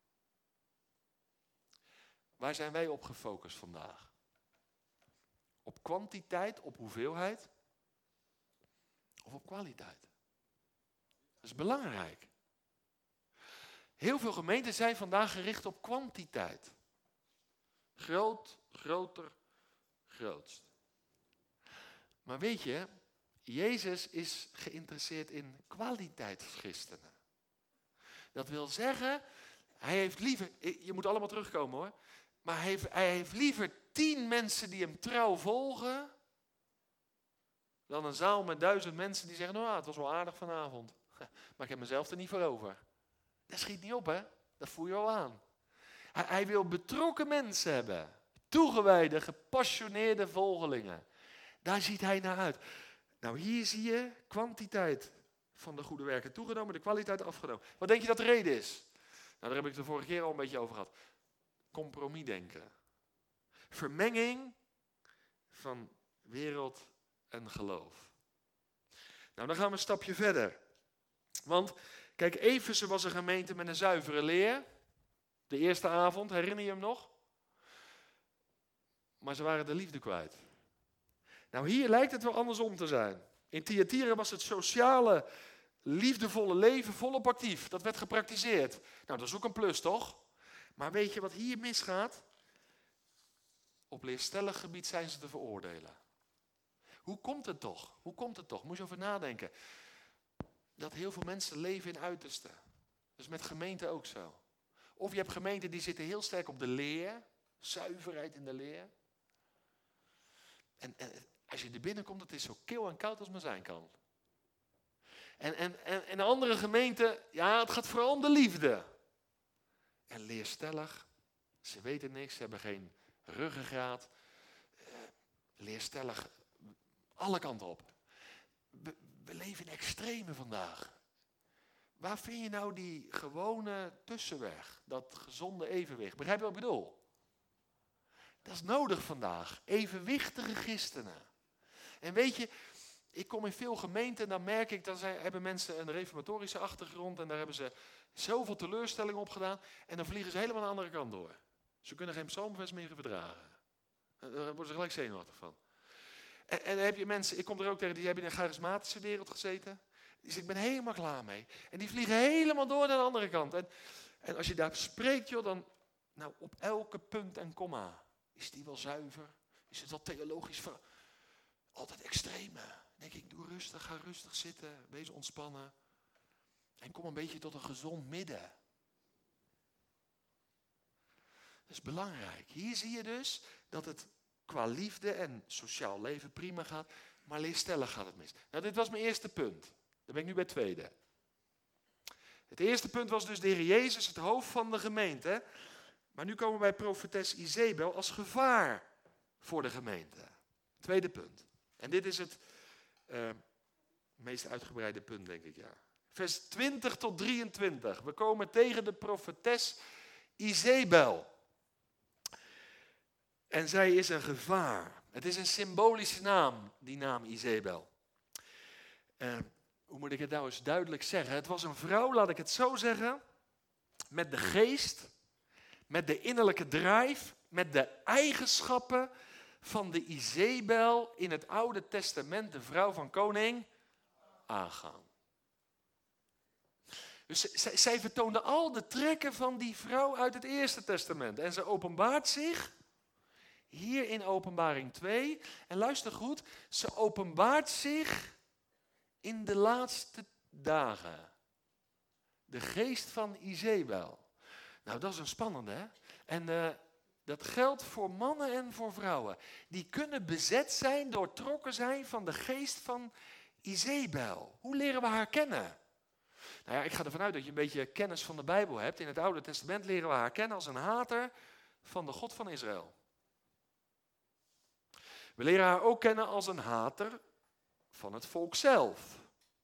Waar zijn wij op gefocust vandaag? Op kwantiteit, op hoeveelheid? Of op kwaliteit? Dat is belangrijk. Heel veel gemeenten zijn vandaag gericht op kwantiteit. Groot, groter, grootst. Maar weet je, Jezus is geïnteresseerd in kwaliteitschristenen. Dat wil zeggen, hij heeft liever, je moet allemaal terugkomen hoor, maar hij heeft liever 10 mensen die hem trouw volgen, dan een zaal met 1000 mensen die zeggen, nou het was wel aardig vanavond, maar ik heb mezelf er niet voor over. Dat schiet niet op, hè? Dat voel je al aan. Hij wil betrokken mensen hebben. Toegewijde, gepassioneerde volgelingen. Daar ziet hij naar uit. Nou, hier zie je kwantiteit van de goede werken toegenomen, de kwaliteit afgenomen. Wat denk je dat de reden is? Nou, daar heb ik het de vorige keer al een beetje over gehad. Compromisdenken. Vermenging van wereld en geloof. Nou, dan gaan we een stapje verder. Want, kijk, Efeze was een gemeente met een zuivere leer. De eerste avond, herinner je hem nog? Maar ze waren de liefde kwijt. Nou, hier lijkt het wel andersom te zijn. In Thyatira was het sociale, liefdevolle leven volop actief. Dat werd gepraktiseerd. Nou, dat is ook een plus, toch? Maar weet je wat hier misgaat? Op leerstellig gebied zijn ze te veroordelen. Hoe komt het toch? Hoe komt het toch? Moet je over nadenken. Dat heel veel mensen leven in uitersten. Dus met gemeenten ook zo. Of je hebt gemeenten die zitten heel sterk op de leer. Zuiverheid in de leer. En als je er binnenkomt, het is zo kil en koud als maar zijn kan. En andere gemeenten, ja, het gaat vooral om de liefde. En leerstellig, ze weten niks, ze hebben geen ruggengraat. Leerstellig, alle kanten op. We leven in extreme vandaag. Waar vind je nou die gewone tussenweg? Dat gezonde evenwicht. Begrijp je wat ik bedoel? Dat is nodig vandaag. Evenwichtige christenen. En weet je, ik kom in veel gemeenten en dan merk ik, dan hebben mensen een reformatorische achtergrond en daar hebben ze zoveel teleurstellingen op gedaan en dan vliegen ze helemaal aan de andere kant door. Ze kunnen geen psalmvers meer verdragen. Daar worden ze gelijk zenuwachtig van. En dan heb je mensen, ik kom er ook tegen, die hebben in een charismatische wereld gezeten. Dus ik ben helemaal klaar mee. En die vliegen helemaal door naar de andere kant. En als je daar spreekt, joh, dan, nou, op elke punt en komma. Is die wel zuiver? Is het wel theologisch? Altijd extreme. Dan denk ik, doe rustig, ga rustig zitten, wees ontspannen. En kom een beetje tot een gezond midden. Dat is belangrijk. Hier zie je dus dat het qua liefde en sociaal leven prima gaat, maar leerstellig gaat het mis. Nou, dit was mijn eerste punt. Dan ben ik nu bij het tweede. Het eerste punt was dus de Heer Jezus, het hoofd van de gemeente. Maar nu komen we bij profetes Izebel als gevaar voor de gemeente. Tweede punt. En dit is het meest uitgebreide punt, denk ik, ja. Vers 20 tot 23. We komen tegen de profetes Izebel. En zij is een gevaar. Het is een symbolische naam, die naam Izebel. Hoe moet ik het nou eens duidelijk zeggen? Het was een vrouw, laat ik het zo zeggen, met de geest, met de innerlijke drive, met de eigenschappen van de Izebel in het Oude Testament, de vrouw van koning Agan. Dus zij vertoonde al de trekken van die vrouw uit het Eerste Testament. En ze openbaart zich hier in Openbaring 2. En luister goed, ze openbaart zich in de laatste dagen. De geest van Izebel. Nou, dat is een spannende, hè? En dat geldt voor mannen en voor vrouwen. Die kunnen bezet zijn, doortrokken zijn van de geest van Izebel. Hoe leren we haar kennen? Nou ja, ik ga ervan uit dat je een beetje kennis van de Bijbel hebt. In het Oude Testament leren we haar kennen als een hater van de God van Israël. We leren haar ook kennen als een hater van het volk zelf.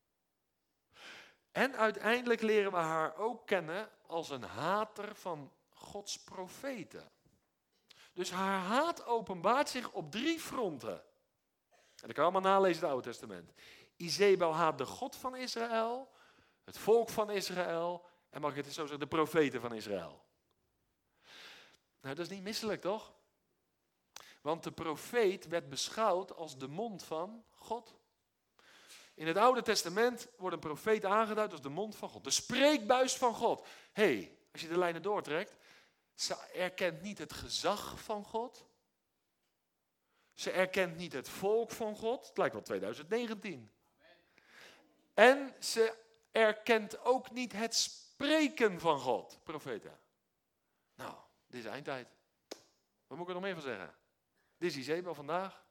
En uiteindelijk leren we haar ook kennen als een hater van Gods profeten. Dus haar haat openbaart zich op 3 fronten. En dat kan je allemaal nalezen in het Oude Testament. Izebel haat de God van Israël, het volk van Israël en mag ik het zo zeggen, de profeten van Israël. Nou, dat is niet misselijk, toch? Want de profeet werd beschouwd als de mond van God. In het Oude Testament wordt een profeet aangeduid als de mond van God. De spreekbuis van God. Hé, als je de lijnen doortrekt. Ze erkent niet het gezag van God. Ze erkent niet het volk van God. Het lijkt wel 2019. En ze erkent ook niet het spreken van God. Profeten. Nou, dit is eindtijd. Wat moet ik er nog meer van zeggen? Dit is Izebel vandaag.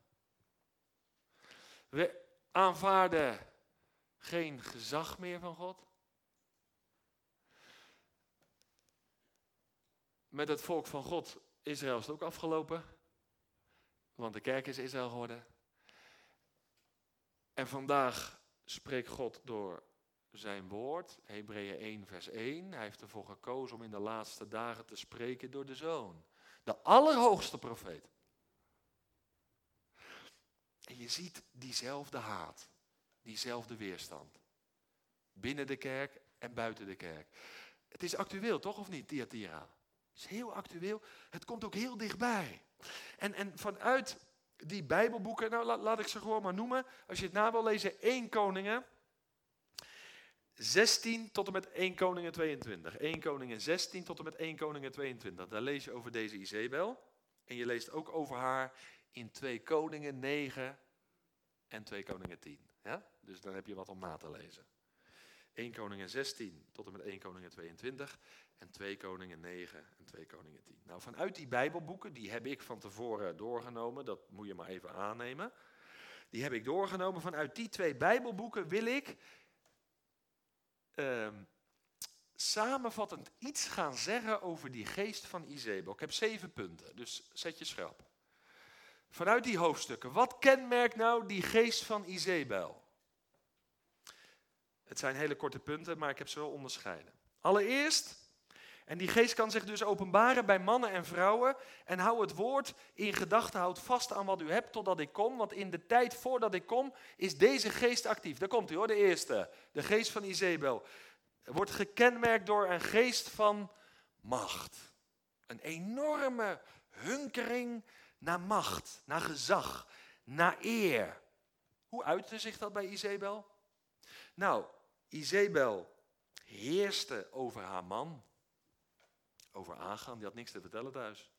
We aanvaarden geen gezag meer van God. Met het volk van God, Israël, is het ook afgelopen. Want de kerk is Israël geworden. En vandaag spreekt God door zijn woord. Hebreeën 1 vers 1. Hij heeft ervoor gekozen om in de laatste dagen te spreken door de Zoon. De allerhoogste profeet. En je ziet diezelfde haat. Diezelfde weerstand. Binnen de kerk en buiten de kerk. Het is actueel toch of niet, Thyatira? Het is heel actueel. Het komt ook heel dichtbij. En vanuit die Bijbelboeken, nou laat ik ze gewoon maar noemen. Als je het na wil lezen, 1 Koningen 16 tot en met 1 Koningen 22. 1 Koningen 16 tot en met 1 Koningen 22. Daar lees je over deze Izebel. En je leest ook over haar in 2 Koningen 9 en 2 Koningen 10. Ja? Dus dan heb je wat om na te lezen. 1 Koningen 16 tot en met 1 Koningen 22 en 2 Koningen 9 en 2 Koningen 10. Nou, vanuit die Bijbelboeken, die heb ik van tevoren doorgenomen, dat moet je maar even aannemen. Die heb ik doorgenomen. Vanuit die 2 Bijbelboeken wil ik samenvattend iets gaan zeggen over die geest van Izebel. Ik heb 7 punten, dus zet je schrap. Vanuit die hoofdstukken, wat kenmerkt nou die geest van Izebel? Het zijn hele korte punten, maar ik heb ze wel onderscheiden. Allereerst, en die geest kan zich dus openbaren bij mannen en vrouwen. En hou het woord in gedachten, houd vast aan wat u hebt totdat ik kom. Want in de tijd voordat ik kom is deze geest actief. Daar komt hij hoor, de eerste. De geest van Izebel. Wordt gekenmerkt door een geest van macht. Een enorme hunkering naar macht, naar gezag, naar eer. Hoe uitte zich dat bij Izebel? Nou, Izebel heerste over haar man. Over Achan, die had niks te vertellen thuis.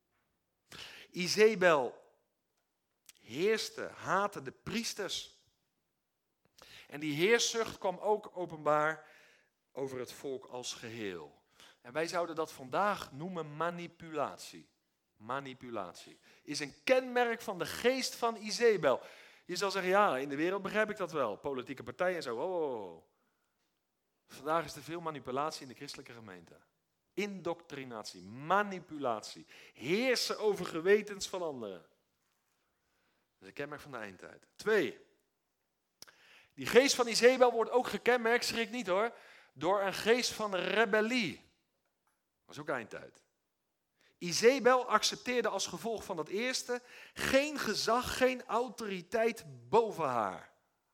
Izebel heerste, haatte de priesters. En die heerszucht kwam ook openbaar over het volk als geheel. En wij zouden dat vandaag noemen manipulatie. Manipulatie is een kenmerk van de geest van Izebel. Je zal zeggen, ja, in de wereld begrijp ik dat wel. Politieke partijen en zo. Oh. Vandaag is er veel manipulatie in de christelijke gemeente. Indoctrinatie, manipulatie. Heersen over gewetens van anderen. Dat is een kenmerk van de eindtijd. 2. Die geest van Izebel wordt ook gekenmerkt, schrik niet hoor, door een geest van rebellie. Dat is ook eindtijd. Izebel accepteerde als gevolg van dat eerste geen gezag, geen autoriteit boven haar.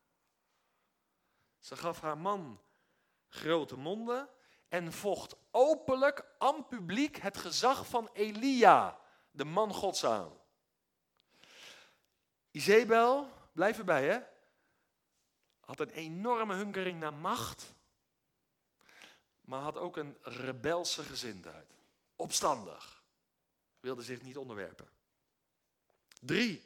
Ze gaf haar man grote monden en vocht openlijk aan publiek het gezag van Elia, de man Gods aan. Izebel, blijf erbij hè, had een enorme hunkering naar macht, maar had ook een rebelse gezindheid. Opstandig. Wilde zich niet onderwerpen. 3.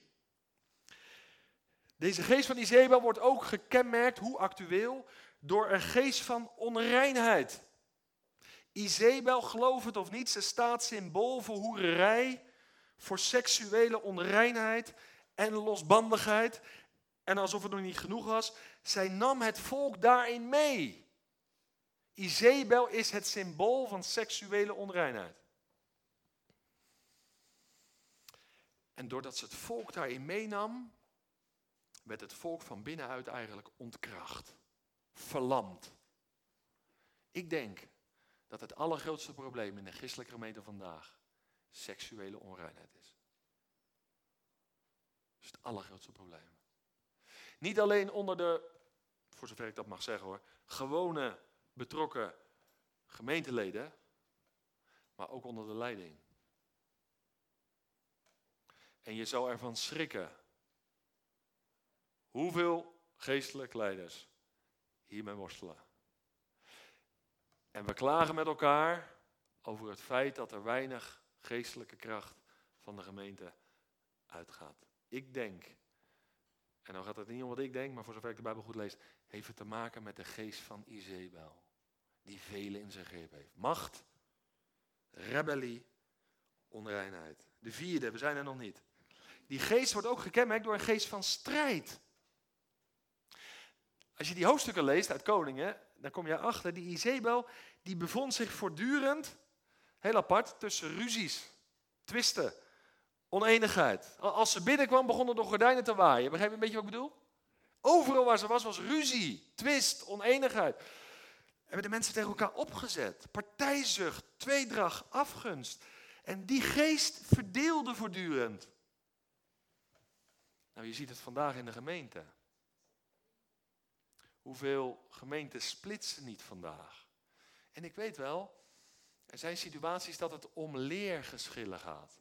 Deze geest van Izebel wordt ook gekenmerkt, hoe actueel, door een geest van onreinheid. Izebel, geloof het of niet, ze staat symbool voor hoererij, voor seksuele onreinheid en losbandigheid. En alsof het nog niet genoeg was, zij nam het volk daarin mee. Izebel is het symbool van seksuele onreinheid. En doordat ze het volk daarin meenam, werd het volk van binnenuit eigenlijk ontkracht, verlamd. Ik denk dat het allergrootste probleem in de christelijke gemeente vandaag seksuele onreinheid is. Dat is het allergrootste probleem. Niet alleen onder de, voor zover ik dat mag zeggen hoor, gewone betrokken gemeenteleden, maar ook onder de leiding. En je zou ervan schrikken hoeveel geestelijke leiders hiermee worstelen. En we klagen met elkaar over het feit dat er weinig geestelijke kracht van de gemeente uitgaat. Ik denk, en dan gaat het niet om wat ik denk, maar voor zover ik de Bijbel goed lees, heeft het te maken met de geest van Izebel, die velen in zijn greep heeft. Macht, rebellie, onreinheid. De 4e, we zijn er nog niet. Die geest wordt ook gekenmerkt door een geest van strijd. Als je die hoofdstukken leest uit Koningen, dan kom je achter, die Izebel, die bevond zich voortdurend, heel apart, tussen ruzies, twisten, oneenigheid. Als ze binnenkwam, begonnen de gordijnen te waaien. Begrijp je een beetje wat ik bedoel? Overal waar ze was ruzie, twist, oneenigheid. Er werden mensen tegen elkaar opgezet. Partijzucht, tweedracht, afgunst. En die geest verdeelde voortdurend. Nou, je ziet het vandaag in de gemeente. Hoeveel gemeenten splitsen niet vandaag? En ik weet wel, er zijn situaties dat het om leergeschillen gaat.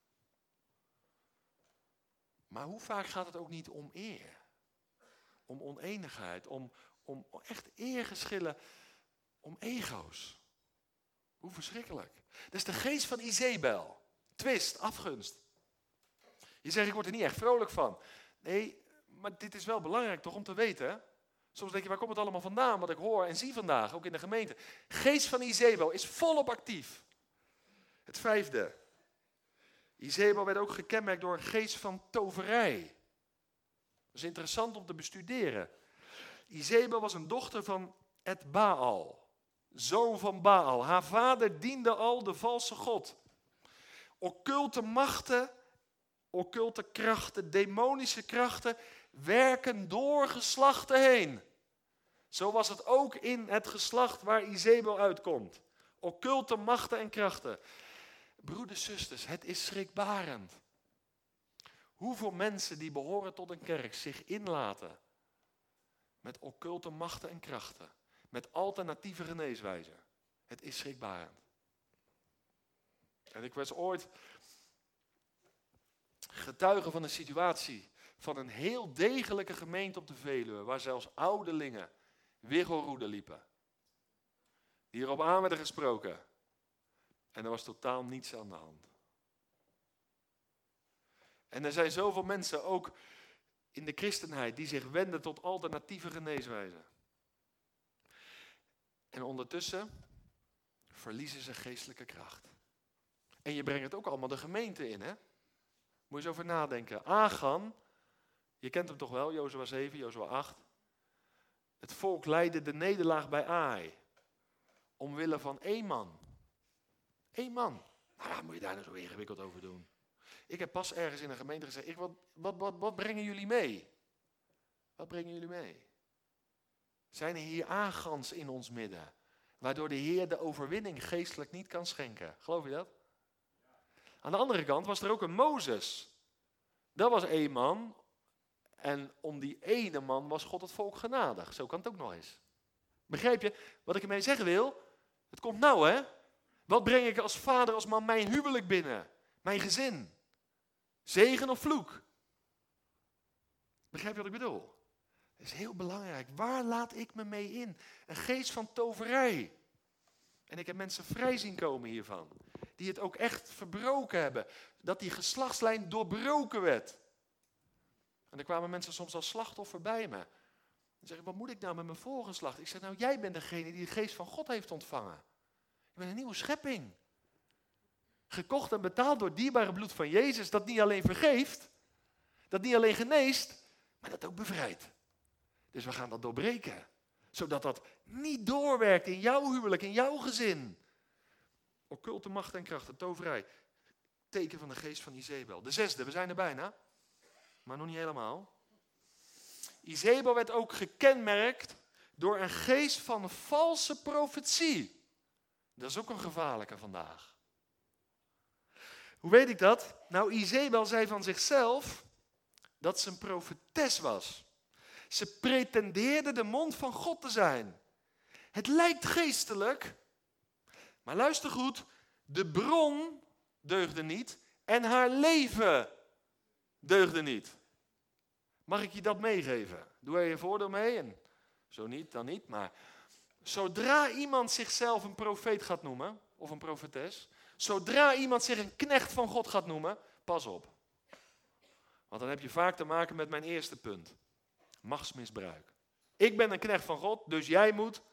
Maar hoe vaak gaat het ook niet om eer? Om oneenigheid, om echt eergeschillen, om ego's. Hoe verschrikkelijk. Dat is de geest van Izebel. Twist, afgunst. Je zegt, ik word er niet echt vrolijk van. Nee, maar dit is wel belangrijk toch om te weten, hè? Soms denk je, waar komt het allemaal vandaan, wat ik hoor en zie vandaag, ook in de gemeente. Geest van Izebel is volop actief. Het 5e. Izebel werd ook gekenmerkt door een geest van toverij. Dat is interessant om te bestuderen. Izebel was een dochter van Ed-Baal, zoon van Baal. Haar vader diende al de valse god. Occulte machten, occulte krachten, demonische krachten werken door geslachten heen. Zo was het ook in het geslacht waar Izebel uitkomt. Occulte machten en krachten. Broeders, zusters, het is schrikbarend. Hoeveel mensen die behoren tot een kerk zich inlaten met occulte machten en krachten. Met alternatieve geneeswijzen. Het is schrikbarend. En ik was ooit getuige van een situatie van een heel degelijke gemeente op de Veluwe, waar zelfs ouderlingen wiggelroede liepen. Die erop aan werden gesproken. En er was totaal niets aan de hand. En er zijn zoveel mensen, ook in de christenheid, die zich wenden tot alternatieve geneeswijzen. En ondertussen verliezen ze geestelijke kracht. En je brengt het ook allemaal de gemeente in, hè? Moet je eens over nadenken. Achan, je kent hem toch wel, Jozua 7, Jozua 8. Het volk leidde de nederlaag bij Ai. Omwille van één man. Eén man. Nou, waar moet je daar nou zo ingewikkeld over doen? Ik heb pas ergens in een gemeente gezegd, wat brengen jullie mee? Wat brengen jullie mee? Zijn er hier Achans in ons midden, waardoor de Heer de overwinning geestelijk niet kan schenken? Geloof je dat? Aan de andere kant was er ook een Mozes. Dat was één man. En om die ene man was God het volk genadig. Zo kan het ook nog eens. Begrijp je wat ik ermee zeggen wil? Het komt nou, hè? Wat breng ik als vader, als man mijn huwelijk binnen? Mijn gezin? Zegen of vloek? Begrijp je wat ik bedoel? Dat is heel belangrijk. Waar laat ik me mee in? Een geest van toverij. En ik heb mensen vrij zien komen hiervan. die het ook echt verbroken hebben. Dat die geslachtslijn doorbroken werd. En er kwamen mensen soms als slachtoffer bij me. Dan zeg ik, wat moet ik nou met mijn voorgeslacht? Ik zeg, nou jij bent degene die de geest van God heeft ontvangen. Je bent een nieuwe schepping. Gekocht en betaald door het dierbare bloed van Jezus. Dat niet alleen vergeeft. Dat niet alleen geneest. Maar dat ook bevrijdt. Dus we gaan dat doorbreken. Zodat dat niet doorwerkt in jouw huwelijk, in jouw gezin. Occulte macht en kracht, de toverij. Teken van de geest van Izebel. De 6e, we zijn er bijna. Maar nog niet helemaal. Izebel werd ook gekenmerkt door een geest van valse profetie. Dat is ook een gevaarlijke vandaag. Hoe weet ik dat? Nou, Izebel zei van zichzelf dat ze een profetes was. Ze pretendeerde de mond van God te zijn. Het lijkt geestelijk, maar luister goed, de bron deugde niet en haar leven deugde niet. Mag ik je dat meegeven? Doe er je voordeel mee en zo niet, dan niet. Maar zodra iemand zichzelf een profeet gaat noemen, of een profetes, zodra iemand zich een knecht van God gaat noemen, pas op. Want dan heb je vaak te maken met mijn eerste punt. Machtsmisbruik. Ik ben een knecht van God, dus jij moet.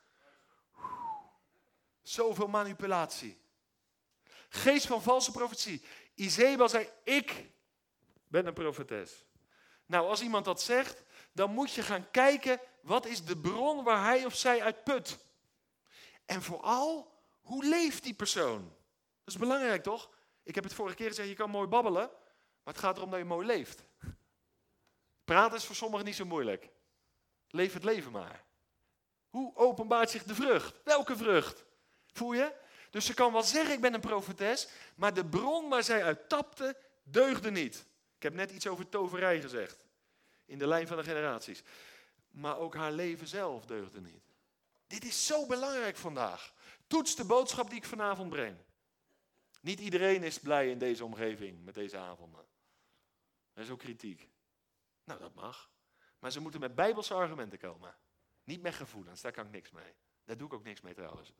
Zoveel manipulatie. Geest van valse profetie. Izebel zei, ik ben een profetes. Nou, als iemand dat zegt, dan moet je gaan kijken, wat is de bron waar hij of zij uit put? En vooral, hoe leeft die persoon? Dat is belangrijk, toch? Ik heb het vorige keer gezegd, je kan mooi babbelen, maar het gaat erom dat je mooi leeft. Praten is voor sommigen niet zo moeilijk. Leef het leven maar. Hoe openbaart zich de vrucht? Welke vrucht? Voel je? Dus ze kan wel zeggen, ik ben een profetes, maar de bron waar zij uit tapte, deugde niet. Ik heb net iets over toverij gezegd. In de lijn van de generaties. Maar ook haar leven zelf deugde niet. Dit is zo belangrijk vandaag. Toets de boodschap die ik vanavond breng. Niet iedereen is blij in deze omgeving met deze avonden. Er is ook kritiek. Nou, dat mag. Maar ze moeten met bijbelse argumenten komen. Niet met gevoelens, daar kan ik niks mee. Daar doe ik ook niks mee trouwens.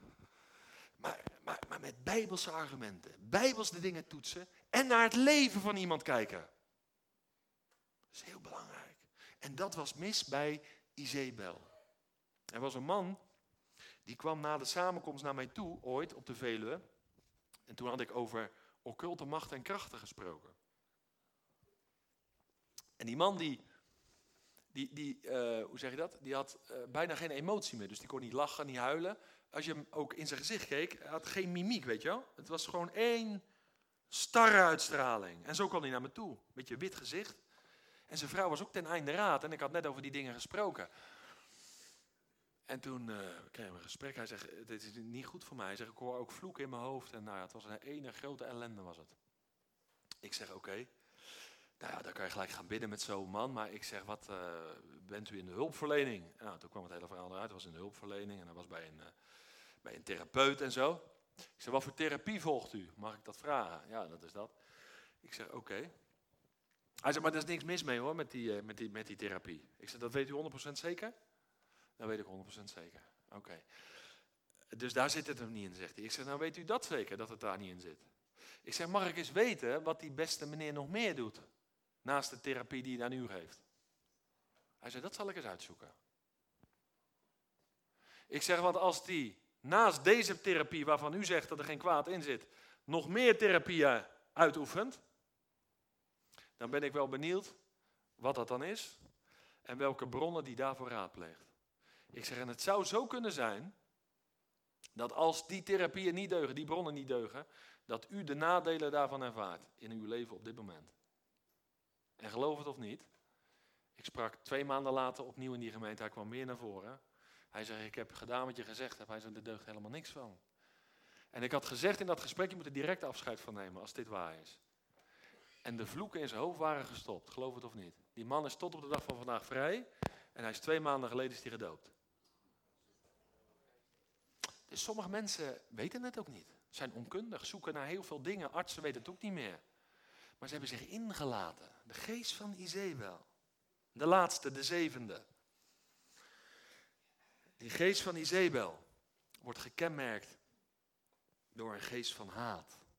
Maar met bijbelse argumenten. Bijbels de dingen toetsen. En naar het leven van iemand kijken. Dat is heel belangrijk. En dat was mis bij Izebel. Er was een man, die kwam na de samenkomst naar mij toe, ooit op de Veluwe. En toen had ik over occulte macht en krachten gesproken. En die man hoe zeg je dat? Die had bijna geen emotie meer. Dus die kon niet lachen, niet huilen. Als je hem ook in zijn gezicht keek, hij had geen mimiek, weet je wel. Het was gewoon één starre uitstraling. En zo kwam hij naar me toe. Beetje wit gezicht. En zijn vrouw was ook ten einde raad. En ik had net over die dingen gesproken. En toen kregen we een gesprek. Hij zegt, dit is niet goed voor mij. Hij zegt, ik hoor ook vloeken in mijn hoofd. En nou ja, het was een ene grote ellende was het. Ik zeg, oké. Nou ja, dan kan je gelijk gaan bidden met zo'n man. Maar ik zeg, wat bent u in de hulpverlening? Nou, toen kwam het hele verhaal eruit. Hij was in de hulpverlening en hij was bij een therapeut en zo. Ik zeg, wat voor therapie volgt u? Mag ik dat vragen? Ja, dat is dat. Ik zeg, oké. Hij zegt, maar er is niks mis mee hoor, met die therapie. Ik zeg, dat weet u 100% zeker? Dat weet ik 100% zeker. Oké. Dus daar zit het hem niet in, zegt hij. Ik zeg, nou weet u dat zeker, dat het daar niet in zit? Ik zeg, mag ik eens weten wat die beste meneer nog meer doet? Naast de therapie die hij aan u geeft. Hij zei, dat zal ik eens uitzoeken. Ik zeg, want als die naast deze therapie, waarvan u zegt dat er geen kwaad in zit, nog meer therapieën uitoefent, dan ben ik wel benieuwd wat dat dan is en welke bronnen die daarvoor raadpleegt. Ik zeg, en het zou zo kunnen zijn dat als die therapieën niet deugen, die bronnen niet deugen, dat u de nadelen daarvan ervaart in uw leven op dit moment. En geloof het of niet, ik sprak 2 maanden later opnieuw in die gemeente, hij kwam meer naar voren. Hij zei, ik heb gedaan wat je gezegd hebt. Hij zei, er deugt helemaal niks van. En ik had gezegd in dat gesprek, je moet er direct afscheid van nemen als dit waar is. En de vloeken in zijn hoofd waren gestopt, geloof het of niet. Die man is tot op de dag van vandaag vrij en hij is 2 maanden geleden is hij gedoopt. Dus sommige mensen weten het ook niet. Zijn onkundig, zoeken naar heel veel dingen. Artsen weten het ook niet meer. Maar ze hebben zich ingelaten. De geest van Izebel. De laatste, de 7e. Die geest van Izebel wordt gekenmerkt door een geest van haat.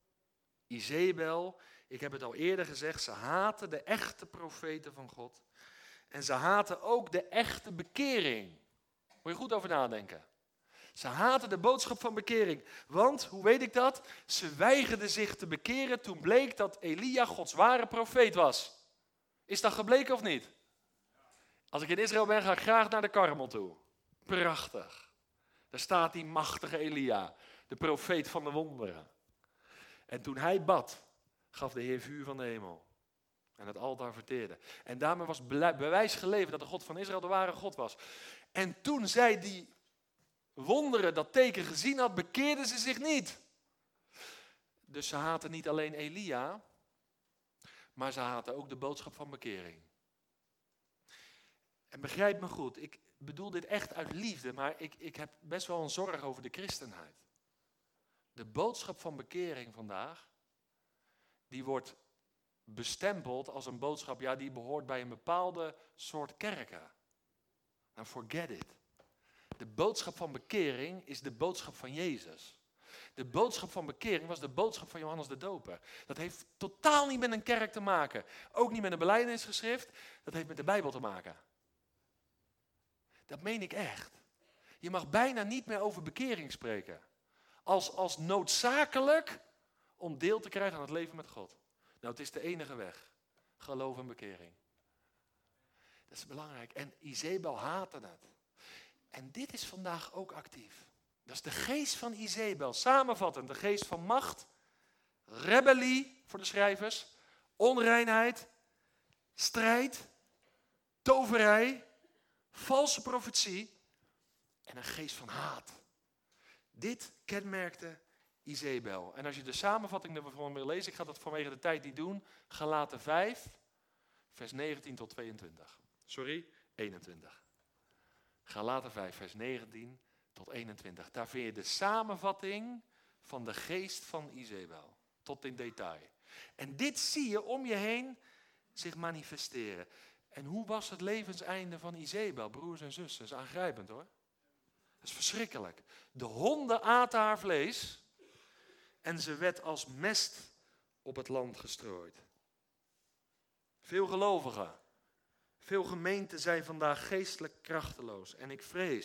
Izebel, ik heb het al eerder gezegd, ze haten de echte profeten van God. En ze haten ook de echte bekering. Moet je goed over nadenken. Ze haten de boodschap van bekering. Want, hoe weet ik dat? Ze weigerden zich te bekeren toen bleek dat Elia Gods ware profeet was. Is dat gebleken of niet? Als ik in Israël ben, ga ik graag naar de Karmel toe. Prachtig. Daar staat die machtige Elia, de profeet van de wonderen. En toen hij bad, gaf de Heer vuur van de hemel. En het altaar verteerde. En daarmee was bewijs geleverd dat de God van Israël de ware God was. En toen zij die wonderen, dat teken gezien had, bekeerden ze zich niet. Dus ze haten niet alleen Elia, maar ze haten ook de boodschap van bekering. En begrijp me goed, ik bedoel dit echt uit liefde, maar ik heb best wel een zorg over de christenheid. De boodschap van bekering vandaag, die wordt bestempeld als een boodschap, ja, die behoort bij een bepaalde soort kerken. Nou, forget it. De boodschap van bekering is de boodschap van Jezus. De boodschap van bekering was de boodschap van Johannes de Doper. Dat heeft totaal niet met een kerk te maken. Ook niet met een belijdenisgeschrift. Dat heeft met de Bijbel te maken. Dat meen ik echt. Je mag bijna niet meer over bekering spreken. Als noodzakelijk om deel te krijgen aan het leven met God. Nou, het is de enige weg. Geloof en bekering. Dat is belangrijk. En Izebel haatte het. En dit is vandaag ook actief. Dat is de geest van Izebel. Samenvattend, de geest van macht, rebellie voor de schrijvers, onreinheid, strijd, toverij, valse profetie en een geest van haat. Dit kenmerkte Izebel. En als je de samenvatting ervan wil lezen, ik ga dat vanwege de tijd niet doen, Galaten 5, vers 19 tot 22. 21. Galaten 5, vers 19 tot 21. Daar vind je de samenvatting van de geest van Izebel. Tot in detail. En dit zie je om je heen zich manifesteren. En hoe was het levenseinde van Izebel, broers en zussen? Dat is aangrijpend hoor. Dat is verschrikkelijk. De honden aten haar vlees en ze werd als mest op het land gestrooid. Veel gelovigen, veel gemeenten zijn vandaag geestelijk krachteloos. En ik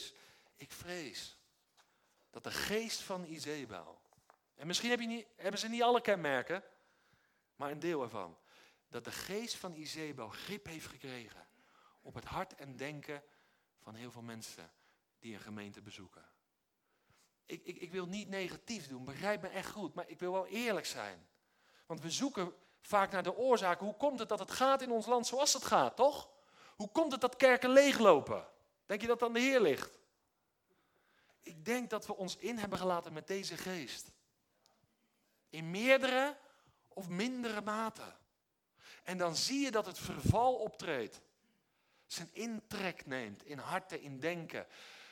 vrees dat de geest van Izebel, en misschien hebben ze niet alle kenmerken, maar een deel ervan, dat de geest van Izebel grip heeft gekregen op het hart en denken van heel veel mensen die een gemeente bezoeken. Ik wil niet negatief doen, begrijp me echt goed, maar ik wil wel eerlijk zijn. Want we zoeken vaak naar de oorzaak. Hoe komt het dat het gaat in ons land zoals het gaat, toch? Hoe komt het dat kerken leeglopen? Denk je dat het aan de Heer ligt? Ik denk dat we ons in hebben gelaten met deze geest. In meerdere of mindere mate. En dan zie je dat het verval optreedt. Zijn intrek neemt in harten, in denken.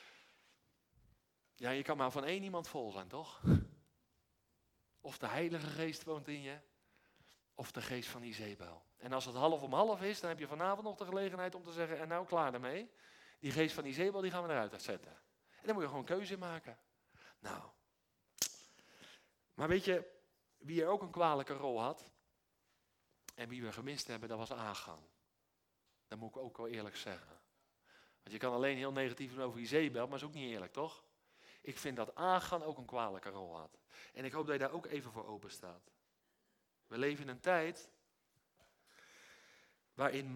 Ja, je kan maar van één iemand vol zijn, toch? Of de Heilige Geest woont in je, of de geest van Izebel. En als het half om half is, dan heb je vanavond nog de gelegenheid om te zeggen, en nou klaar daarmee. Die geest van Izebel, die gaan we eruit zetten. En dan moet je gewoon een keuze in maken. Nou. Maar weet je, wie er ook een kwalijke rol had, en wie we gemist hebben, dat was Achan. Dat moet ik ook wel eerlijk zeggen. Want je kan alleen heel negatief doen over Izebel, maar dat is ook niet eerlijk, toch? Ik vind dat Achan ook een kwalijke rol had. En ik hoop dat je daar ook even voor open staat. We leven in een tijd waarin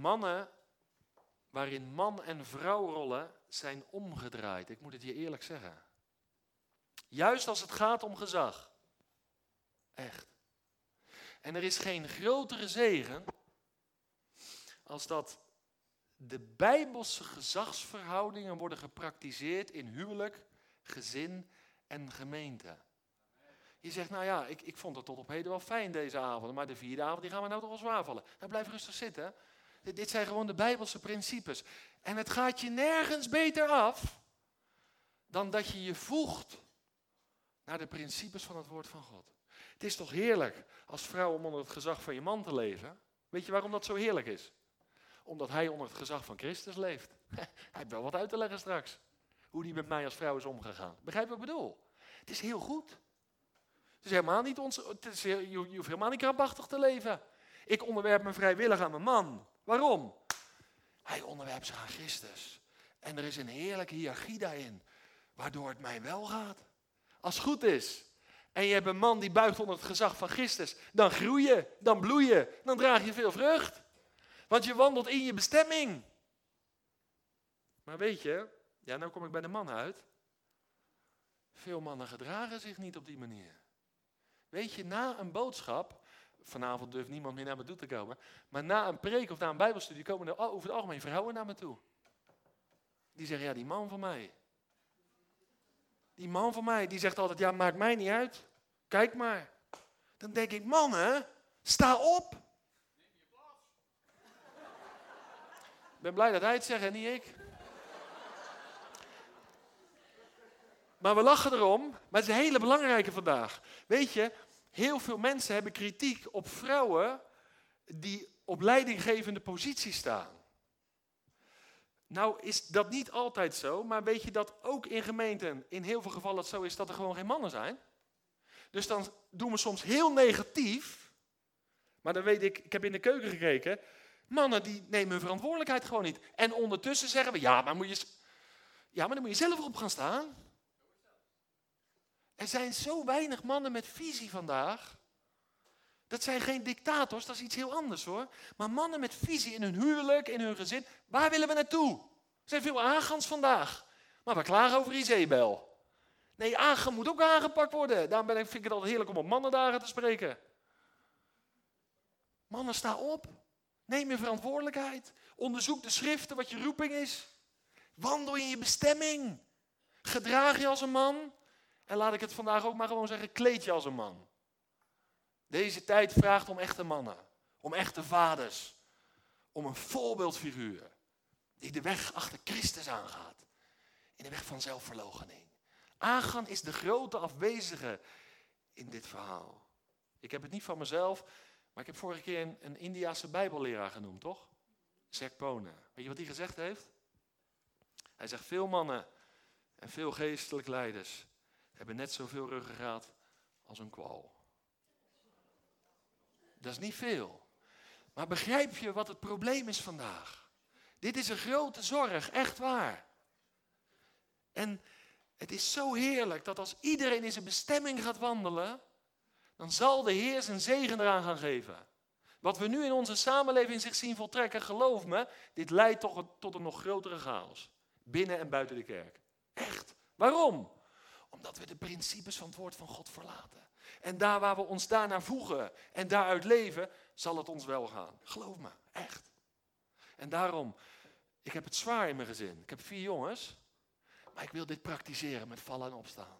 man- en vrouwrollen zijn omgedraaid. Ik moet het je eerlijk zeggen. Juist als het gaat om gezag. Echt. En er is geen grotere zegen als dat de Bijbelse gezagsverhoudingen worden gepraktiseerd in huwelijk, gezin en gemeente. Je zegt, nou ja, ik vond het tot op heden wel fijn deze avond, maar de vierde avond die gaan we nou toch wel zwaar vallen. Nou, blijf rustig zitten. Dit zijn gewoon de Bijbelse principes. En het gaat je nergens beter af dan dat je je voegt naar de principes van het woord van God. Het is toch heerlijk als vrouw om onder het gezag van je man te leven? Weet je waarom dat zo heerlijk is? Omdat hij onder het gezag van Christus leeft. Hij heeft wel wat uit te leggen straks. Hoe die met mij als vrouw is omgegaan. Begrijp wat ik bedoel? Het is heel goed. Het is helemaal niet je hoeft helemaal niet krampachtig te leven. Ik onderwerp me vrijwillig aan mijn man. Waarom? Hij onderwerpt zich aan Christus. En er is een heerlijke hiërarchie daarin, waardoor het mij wel gaat. Als het goed is. En je hebt een man die buigt onder het gezag van Christus. Dan groei je, dan bloei je, dan draag je veel vrucht. Want je wandelt in je bestemming. Maar weet je, ja, nou kom ik bij de man uit. Veel mannen gedragen zich niet op die manier. Weet je, na een boodschap, vanavond durft niemand meer naar me toe te komen, maar na een preek of na een bijbelstudie komen er over het algemeen vrouwen naar me toe. Die zeggen, ja, die man van mij. Die man van mij, die zegt altijd, ja, maakt mij niet uit. Kijk maar. Dan denk ik, mannen, sta op. Ik ben blij dat hij het zegt en niet ik. Maar we lachen erom, maar het is een hele belangrijke vandaag. Weet je, heel veel mensen hebben kritiek op vrouwen die op leidinggevende posities staan. Nou is dat niet altijd zo, maar weet je dat ook in gemeenten in heel veel gevallen het zo is dat er gewoon geen mannen zijn? Dus dan doen we soms heel negatief, maar dan weet ik heb in de keuken gekeken, mannen die nemen hun verantwoordelijkheid gewoon niet. En ondertussen zeggen we, ja, maar dan moet je zelf op gaan staan. Er zijn zo weinig mannen met visie vandaag. Dat zijn geen dictators, dat is iets heel anders hoor. Maar mannen met visie in hun huwelijk, in hun gezin. Waar willen we naartoe? Er zijn veel Agans vandaag. Maar we klagen over Izebel. Nee, Agan moet ook aangepakt worden. Daarom vind ik het altijd heerlijk om op mannendagen te spreken. Mannen, sta op. Neem je verantwoordelijkheid. Onderzoek de schriften wat je roeping is. Wandel in je bestemming. Gedraag je als een man. En laat ik het vandaag ook maar gewoon zeggen, kleed je als een man. Deze tijd vraagt om echte mannen, om echte vaders, om een voorbeeldfiguur die de weg achter Christus aangaat, in de weg van zelfverloochening. Agan is de grote afwezige in dit verhaal. Ik heb het niet van mezelf, maar ik heb vorige keer een Indiase bijbelleraar genoemd, toch? Serpone. Weet je wat hij gezegd heeft? Hij zegt, veel mannen en veel geestelijk leiders hebben net zoveel ruggengraat als een kwal. Dat is niet veel. Maar begrijp je wat het probleem is vandaag? Dit is een grote zorg, echt waar. En het is zo heerlijk dat als iedereen in zijn bestemming gaat wandelen, dan zal de Heer zijn zegen eraan gaan geven. Wat we nu in onze samenleving zich zien voltrekken, geloof me, dit leidt tot een nog grotere chaos. Binnen en buiten de kerk. Echt. Waarom? Omdat we de principes van het woord van God verlaten. En daar waar we ons daarnaar voegen en daaruit leven, zal het ons wel gaan. Geloof me, echt. En daarom, ik heb het zwaar in mijn gezin. Ik heb 4 jongens, maar ik wil dit praktiseren met vallen en opstaan.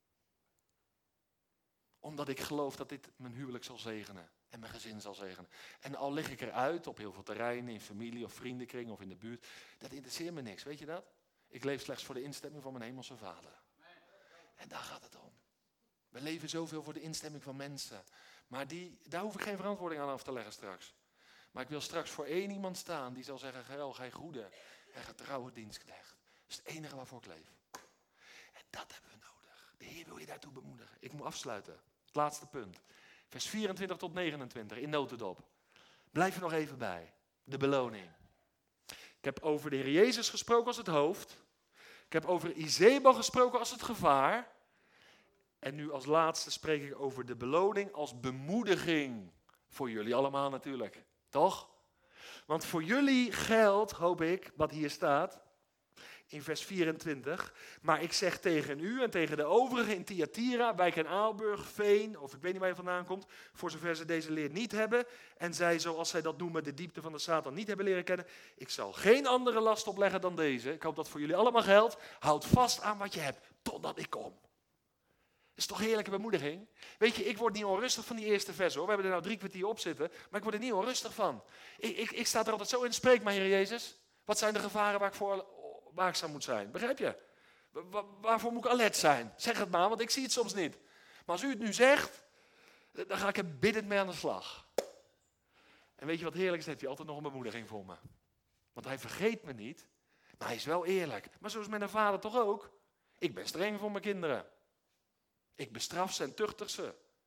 Omdat ik geloof dat dit mijn huwelijk zal zegenen en mijn gezin zal zegenen. En al lig ik eruit op heel veel terreinen, in familie of vriendenkring of in de buurt, dat interesseert me niks, weet je dat? Ik leef slechts voor de instemming van mijn hemelse Vader. En daar gaat het om. We leven zoveel voor de instemming van mensen. Maar daar hoef ik geen verantwoording aan af te leggen straks. Maar ik wil straks voor 1 iemand staan die zal zeggen, Gerel, gij goede en getrouwe dienstknecht. Dat is het enige waarvoor ik leef. En dat hebben we nodig. De Heer wil je daartoe bemoedigen. Ik moet afsluiten. Het laatste punt. Vers 24 tot 29 in notendop. Blijf er nog even bij. De beloning. Ik heb over de Heer Jezus gesproken als het hoofd. Ik heb over Izebel gesproken als het gevaar. En nu als laatste spreek ik over de beloning als bemoediging. Voor jullie allemaal natuurlijk. Toch? Want voor jullie geldt, hoop ik, wat hier staat. In vers 24. Maar ik zeg tegen u en tegen de overigen in Thyatira, Wijk en Aalburg, Veen, of ik weet niet waar je vandaan komt, voor zover ze deze leer niet hebben. En zij, zoals zij dat noemen, de diepte van de Satan niet hebben leren kennen. Ik zal geen andere last opleggen dan deze. Ik hoop dat voor jullie allemaal geldt. Houd vast aan wat je hebt, totdat ik kom. Dat is toch een heerlijke bemoediging? Weet je, ik word niet onrustig van die eerste vers hoor. We hebben er nou 3 kwartier op zitten, maar ik word er niet onrustig van. Ik sta er altijd zo in, spreek maar Heer Jezus. Wat zijn de gevaren waar ik voor waakzaam moet zijn? Begrijp je? Waarvoor moet ik alert zijn? Zeg het maar, want ik zie het soms niet. Maar als u het nu zegt, dan ga ik er biddend mee aan de slag. En weet je wat heerlijk is? Dan heeft hij altijd nog een bemoediging voor me. Want hij vergeet me niet, maar hij is wel eerlijk. Maar zo is mijn vader toch ook? Ik ben streng voor mijn kinderen. Ik bestraf ze en tuchtig ze.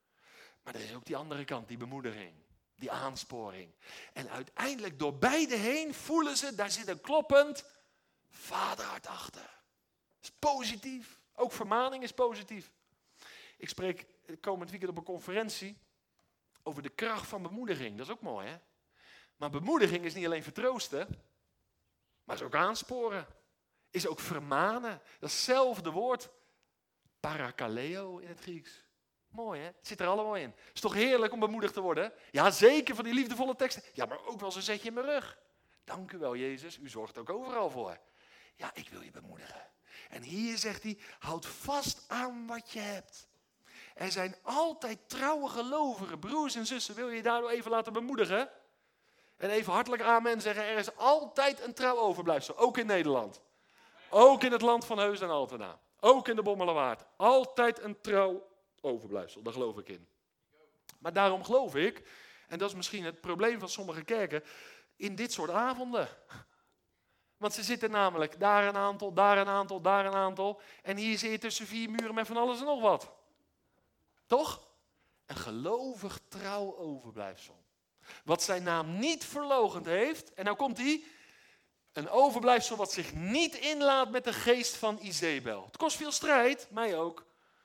Maar er is ook die andere kant, die bemoediging, die aansporing. En uiteindelijk door beide heen voelen ze, daar zit een kloppend vaderhart achter. Dat is positief. Ook vermaning is positief. Ik spreek komend weekend op een conferentie over de kracht van bemoediging. Dat is ook mooi, hè? Maar bemoediging is niet alleen vertroosten, maar is ook aansporen. Is ook vermanen. Dat is hetzelfde woord. Parakaleo in het Grieks. Mooi, hè? Het zit er allemaal in. Het is toch heerlijk om bemoedigd te worden? Ja, zeker van die liefdevolle teksten. Ja, maar ook wel zo'n zetje in mijn rug. Dank u wel, Jezus. U zorgt ook overal voor. Ja, ik wil je bemoedigen. En hier zegt hij, houd vast aan wat je hebt. Er zijn altijd trouwe gelovigen, broers en zussen. Wil je je daardoor even laten bemoedigen? En even hartelijk amen zeggen, er is altijd een trouw overblijfsel. Ook in Nederland. Ook in het land van Heus en Altena. Ook in de Bommelerwaard. Altijd een trouw overblijfsel, daar geloof ik in. Maar daarom geloof ik, en dat is misschien het probleem van sommige kerken, in dit soort avonden. Want ze zitten namelijk daar een aantal, daar een aantal, daar een aantal. En hier zit je tussen 4 muren met van alles en nog wat. Toch? Een gelovig trouw overblijfsel. Wat zijn naam niet verloochend heeft. En nou komt hij. Een overblijfsel wat zich niet inlaat met de geest van Izebel. Het kost veel strijd, mij ook.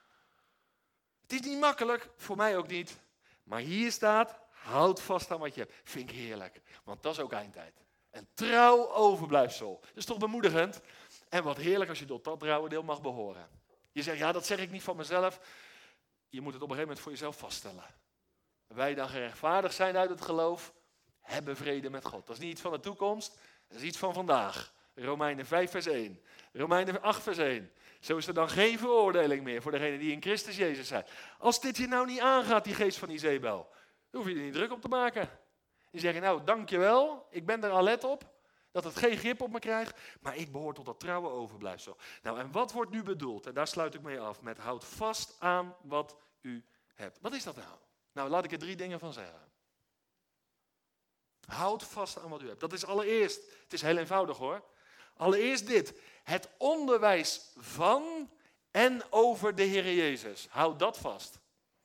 Het is niet makkelijk, voor mij ook niet. Maar hier staat, houd vast aan wat je hebt. Vind ik heerlijk, want dat is ook eindtijd. Een trouw overblijfsel. Dat is toch bemoedigend? En wat heerlijk als je tot dat trouwe deel mag behoren. Je zegt, ja, dat zeg ik niet van mezelf. Je moet het op een gegeven moment voor jezelf vaststellen. Wij dan gerechtvaardigd zijn uit het geloof, hebben vrede met God. Dat is niet iets van de toekomst, dat is iets van vandaag. Romeinen 5 vers 1. Romeinen 8 vers 1. Zo is er dan geen veroordeling meer voor degenen die in Christus Jezus zijn. Als dit je nou niet aangaat, die geest van Izebel, dan hoef je er niet druk op te maken. Die zeggen, nou, dankjewel, ik ben er alert op, dat het geen grip op me krijgt, maar ik behoor tot dat trouwe overblijfsel. Nou, en wat wordt nu bedoeld? En daar sluit ik mee af, met houd vast aan wat u hebt. Wat is dat nou? Nou, laat ik er 3 dingen van zeggen. Houd vast aan wat u hebt. Dat is allereerst, het is heel eenvoudig hoor. Allereerst dit, het onderwijs van en over de Heer Jezus. Houd dat vast.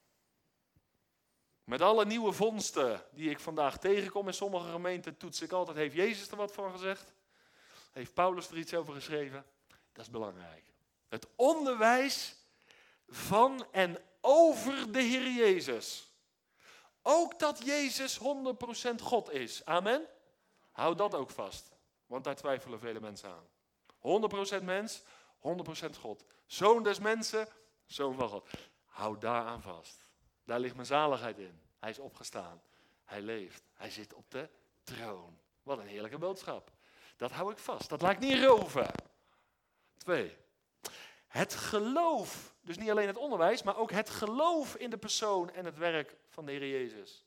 Met alle nieuwe vondsten die ik vandaag tegenkom in sommige gemeenten, toets ik altijd, heeft Jezus er wat van gezegd? Heeft Paulus er iets over geschreven? Dat is belangrijk. Het onderwijs van en over de Heer Jezus. Ook dat Jezus 100% God is. Amen? Houd dat ook vast. Want daar twijfelen vele mensen aan. 100% mens, 100% God. Zoon des mensen, zoon van God. Houd daar aan vast. Daar ligt mijn zaligheid in. Hij is opgestaan. Hij leeft. Hij zit op de troon. Wat een heerlijke boodschap. Dat hou ik vast. Dat laat ik niet roven. 2. Het geloof. Dus niet alleen het onderwijs, maar ook het geloof in de persoon en het werk van de Heer Jezus.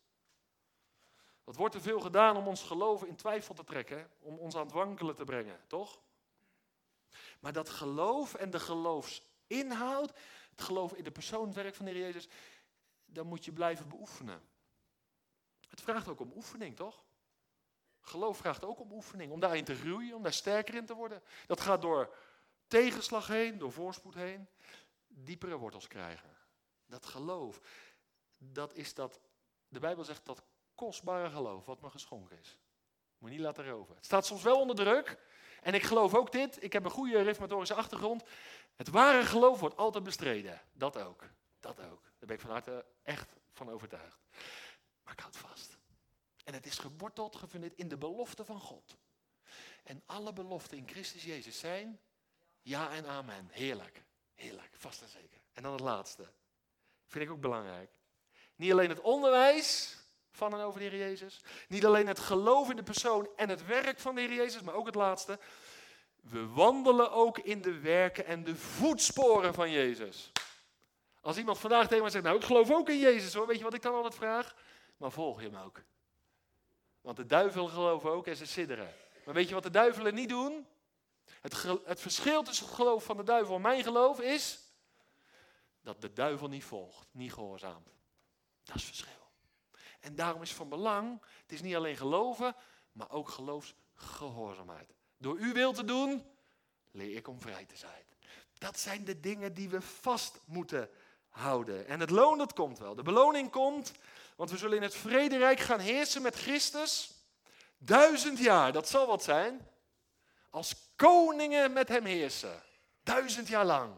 Wat wordt er veel gedaan om ons geloven in twijfel te trekken, om ons aan het wankelen te brengen, toch? Maar dat geloof en de geloofsinhoud, het geloof in de persoon en het werk van de Heer Jezus, dan moet je blijven beoefenen. Het vraagt ook om oefening, toch? Geloof vraagt ook om oefening, om daarin te groeien, om daar sterker in te worden. Dat gaat door tegenslag heen, door voorspoed heen, diepere wortels krijgen. Dat geloof, dat is dat, de Bijbel zegt dat kostbare geloof wat me geschonken is. Moet je niet laten roven. Het staat soms wel onder druk. En ik geloof ook dit, ik heb een goede reformatorische achtergrond. Het ware geloof wordt altijd bestreden. Dat ook. Dat ook. Daar ben ik van harte echt van overtuigd. Maar ik houd vast. En het is geworteld, gefundeerd in de belofte van God. En alle beloften in Christus Jezus zijn ja en amen. Heerlijk. Heerlijk. Vast en zeker. En dan het laatste. Vind ik ook belangrijk. Niet alleen het onderwijs van en over de Heer Jezus. Niet alleen het geloof in de persoon en het werk van de Heer Jezus, maar ook het laatste. We wandelen ook in de werken en de voetsporen van Jezus. Als iemand vandaag tegen mij zegt, nou ik geloof ook in Jezus hoor, weet je wat ik dan altijd vraag? Maar volg je hem ook. Want de duivelen geloven ook en ze sidderen. Maar weet je wat de duivelen niet doen? Het verschil tussen het geloof van de duivel en mijn geloof is dat de duivel niet volgt, niet gehoorzaamt. Dat is het verschil. En daarom is het van belang, het is niet alleen geloven, maar ook geloofsgehoorzaamheid. Door uw wil te doen, leer ik om vrij te zijn. Dat zijn de dingen die we vast moeten houden. En het loon, dat komt wel. De beloning komt, want we zullen in het vrederijk gaan heersen met Christus. 1000 jaar, dat zal wat zijn. Als koningen met hem heersen. 1000 jaar lang.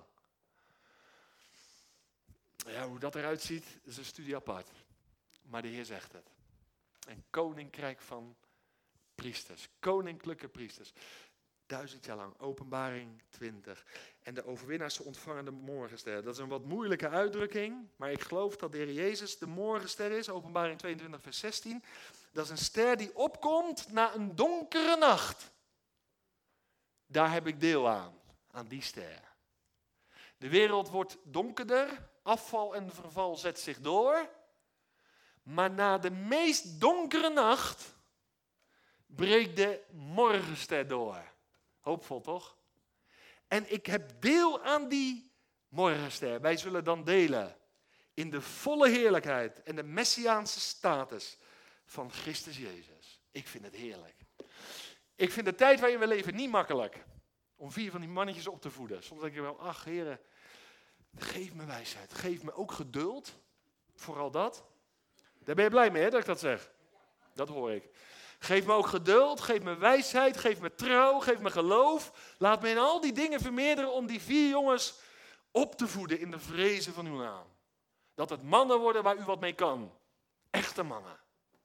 Ja, hoe dat eruit ziet, is een studie apart. Maar de Heer zegt het. Een koninkrijk van priesters. Koninklijke priesters. 1000 jaar lang. Openbaring 20. En de overwinnaars ontvangen de morgenster. Dat is een wat moeilijke uitdrukking. Maar ik geloof dat de Heer Jezus de morgenster is. Openbaring 22 vers 16. Dat is een ster die opkomt na een donkere nacht. Daar heb ik deel aan. Aan die ster. De wereld wordt donkerder. Afval en verval zet zich door. Maar na de meest donkere nacht breekt de morgenster door. Hoopvol, toch? En ik heb deel aan die morgenster. Wij zullen dan delen in de volle heerlijkheid en de messiaanse status van Christus Jezus. Ik vind het heerlijk. Ik vind de tijd waarin we leven niet makkelijk. Om 4 van die mannetjes op te voeden. Soms denk ik wel, ach heren, geef me wijsheid. Geef me ook geduld. Vooral dat. Daar ben je blij mee, hè, dat ik dat zeg? Dat hoor ik. Geef me ook geduld, geef me wijsheid, geef me trouw, geef me geloof. Laat me in al die dingen vermeerderen om die 4 jongens op te voeden in de vrezen van uw naam. Dat het mannen worden waar u wat mee kan. Echte mannen.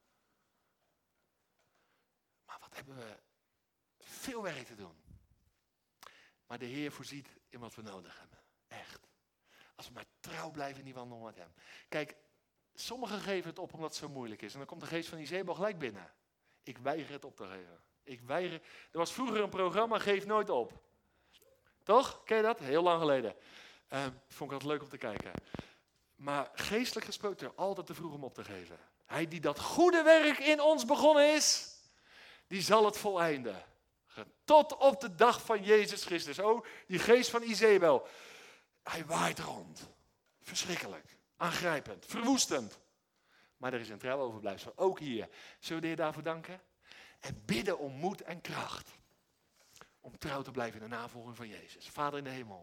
Maar wat hebben we veel werk te doen. Maar de Heer voorziet in wat we nodig hebben. Echt. Als we maar trouw blijven in die wandel met hem. Kijk, sommigen geven het op omdat het zo moeilijk is. En dan komt de geest van Izebel gelijk binnen. Ik weiger het op te geven. Ik weiger. Er was vroeger een programma, Geef Nooit Op. Toch? Ken je dat? Heel lang geleden. Vond ik altijd leuk om te kijken. Maar geestelijk gesproken, er altijd te vroeg om op te geven. Hij die dat goede werk in ons begonnen is, die zal het voleinden. Tot op de dag van Jezus Christus. Oh, die geest van Izebel. Hij waait rond. Verschrikkelijk. Aangrijpend. Verwoestend. Maar er is een trouw overblijfsel. Ook hier. Zullen we de Heer daarvoor danken? En bidden om moed en kracht. Om trouw te blijven in de navolging van Jezus. Vader in de hemel.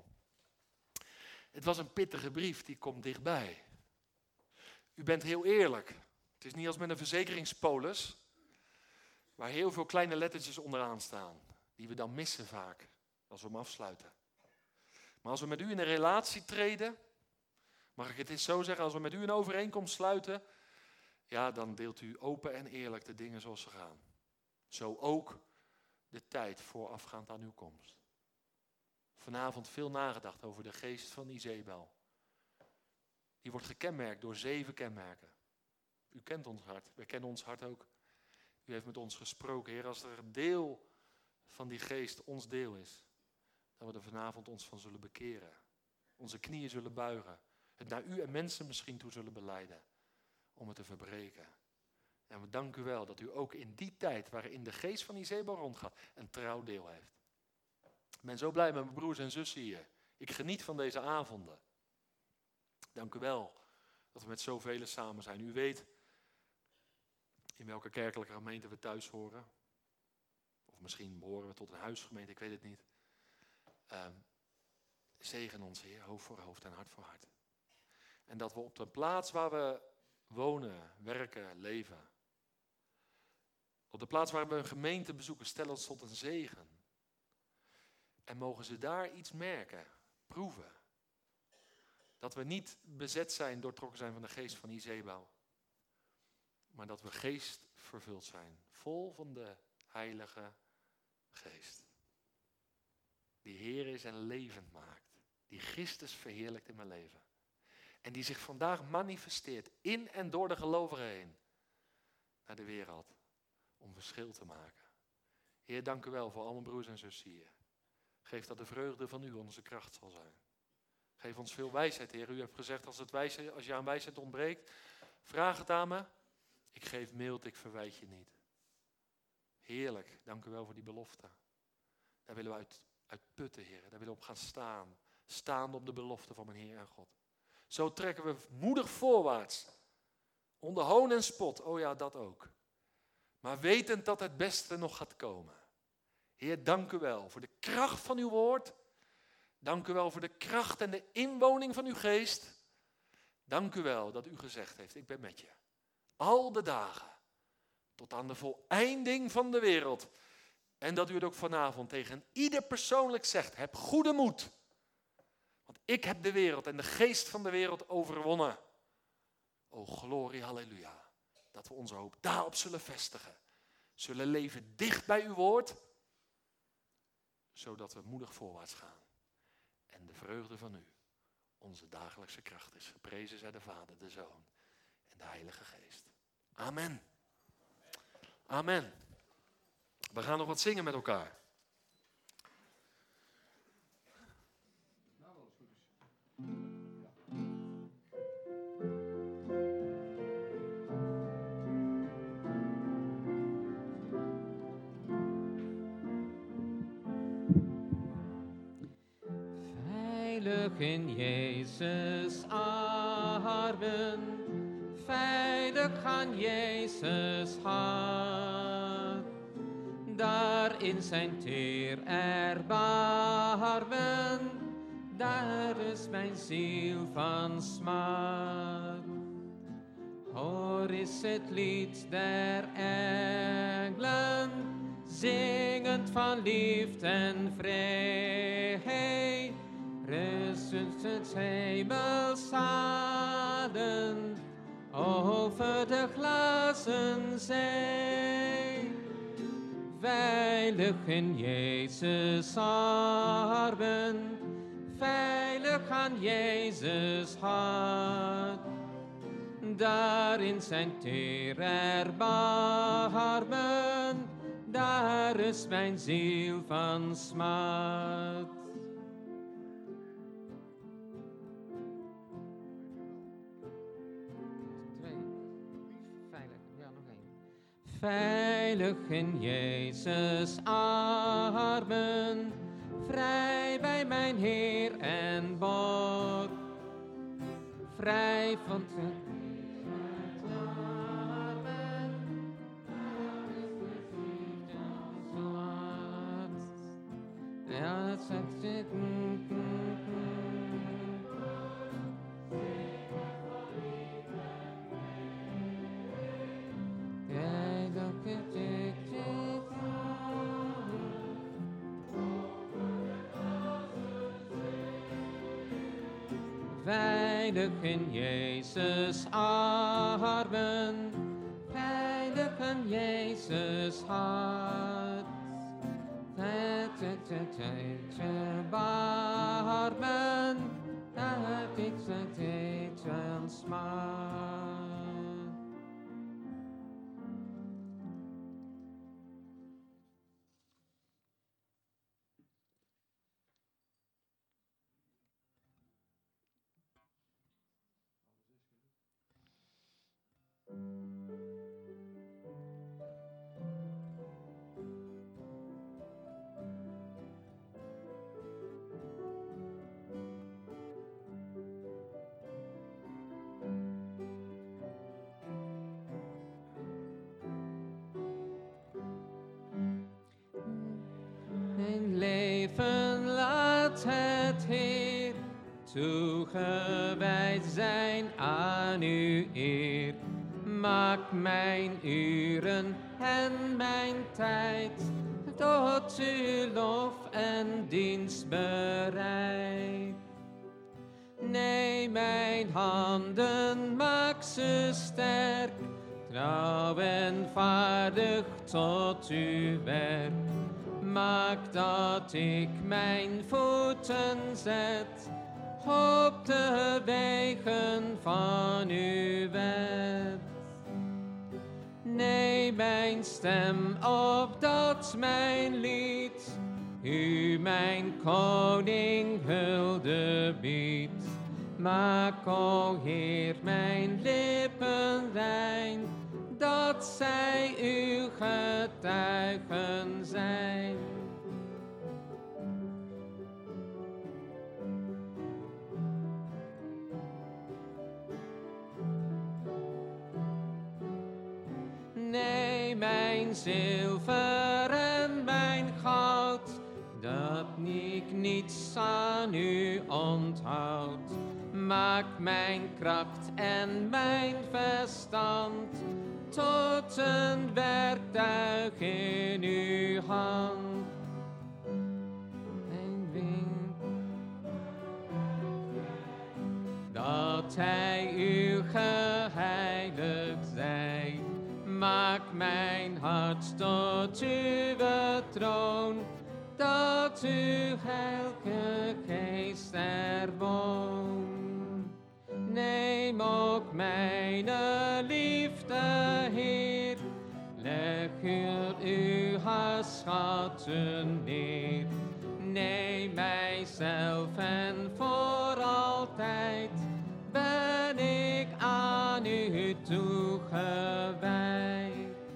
Het was een pittige brief. Die komt dichtbij. U bent heel eerlijk. Het is niet als met een verzekeringspolis. Waar heel veel kleine lettertjes onderaan staan. Die we dan missen vaak. Als we hem afsluiten. Maar als we met u in een relatie treden. Mag ik het eens zo zeggen. Als we met u een overeenkomst sluiten. Ja, dan deelt u open en eerlijk de dingen zoals ze gaan. Zo ook de tijd voorafgaand aan uw komst. Vanavond veel nagedacht over de geest van Izebel. Die wordt gekenmerkt door 7 kenmerken. U kent ons hart, wij kennen ons hart ook. U heeft met ons gesproken, Heer, als er een deel van die geest ons deel is, dat we er vanavond ons van zullen bekeren. Onze knieën zullen buigen. Het naar u en mensen misschien toe zullen belijden. Om het te verbreken. En we danken u wel dat u ook in die tijd waarin de geest van Izebel rondgaat, een trouw deel heeft. Ik ben zo blij met mijn broers en zussen hier. Ik geniet van deze avonden. Dank u wel dat we met zoveel samen zijn. U weet in welke kerkelijke gemeente we thuis horen. Of misschien behoren we tot een huisgemeente, ik weet het niet. Zegen ons, Heer, hoofd voor hoofd en hart voor hart. En dat we op de plaats waar we wonen, werken, leven. Op de plaats waar we een gemeente bezoeken, stel ons tot een zegen. En mogen ze daar iets merken, proeven. Dat we niet bezet zijn, doortrokken zijn van de geest van Izebel. Maar dat we geest vervuld zijn, vol van de Heilige Geest. Die Heer is en levend maakt. Die Christus verheerlijkt in mijn leven. En die zich vandaag manifesteert in en door de gelovigen heen. Naar de wereld. Om verschil te maken. Heer, dank u wel voor al mijn broers en zussen hier. Geef dat de vreugde van u onze kracht zal zijn. Geef ons veel wijsheid, Heer. U hebt gezegd, als je aan wijsheid ontbreekt, vraag het aan me. Ik geef mild, ik verwijt je niet. Heerlijk, dank u wel voor die belofte. Daar willen we uit putten, Heer. Daar willen we op gaan staan. Staande op de belofte van mijn Heer en God. Zo trekken we moedig voorwaarts. Onder hoon en spot, oh ja, dat ook. Maar wetend dat het beste nog gaat komen. Heer, dank u wel voor de kracht van uw woord. Dank u wel voor de kracht en de inwoning van uw geest. Dank u wel dat u gezegd heeft, ik ben met je. Al de dagen, tot aan de voleinding van de wereld. En dat u het ook vanavond tegen ieder persoonlijk zegt, heb goede moed. Want ik heb de wereld en de geest van de wereld overwonnen. O glorie, halleluja. Dat we onze hoop daarop zullen vestigen. Zullen leven dicht bij uw woord. Zodat we moedig voorwaarts gaan. En de vreugde van u onze dagelijkse kracht is. Geprezen zij de Vader, de Zoon en de Heilige Geest. Amen. Amen. We gaan nog wat zingen met elkaar. Veilig in Jezus' armen, veilig aan Jezus' hart. Daar in zijn teer erbarmen, daar is mijn ziel van smart. Hoor is het lied der engelen, zingend van liefde en vrede. Rustend het hemelszalen, over de glazen zee. Veilig in Jezus' armen, veilig aan Jezus' hart. Daar in zijn teer erbarmen, daar is mijn ziel van smart. Veilig in Jezus' armen, vrij bij mijn Heer en borg. Vrij van de armen, daar is mijn ziel van smart. Ja, het zegt veilig in Jezus' armen, veilig aan Jezus' hart. Barmen, daar is het eten smart. Mijn leven laat het Heer toegewijd zijn aan uw eer. Maak mijn uren en mijn tijd tot uw lof en dienst bereid. Neem mijn handen, maak ze sterk, trouw en vaardig tot uw werk. Maak dat ik mijn voeten zet op de wegen van uw wet. Neem mijn stem op dat mijn lied u mijn koning hulde biedt. Maak, o Heer, mijn lippen rein, dat zij uw getuigen zijn. Neem mijn zilver en mijn goud, dat ik niets aan u onthoud. Maak mijn kracht en mijn verstand tot een werktuig in uw hand. Mijn wind, dat hij uw geheiligd zij. Maak mijn hart tot uw troon, dat uw heilige geest er woont. Neem ook mijn liefde, Heer, leg uw schatten neer. Neem mijzelf en voor altijd ben ik aan u toegewijd.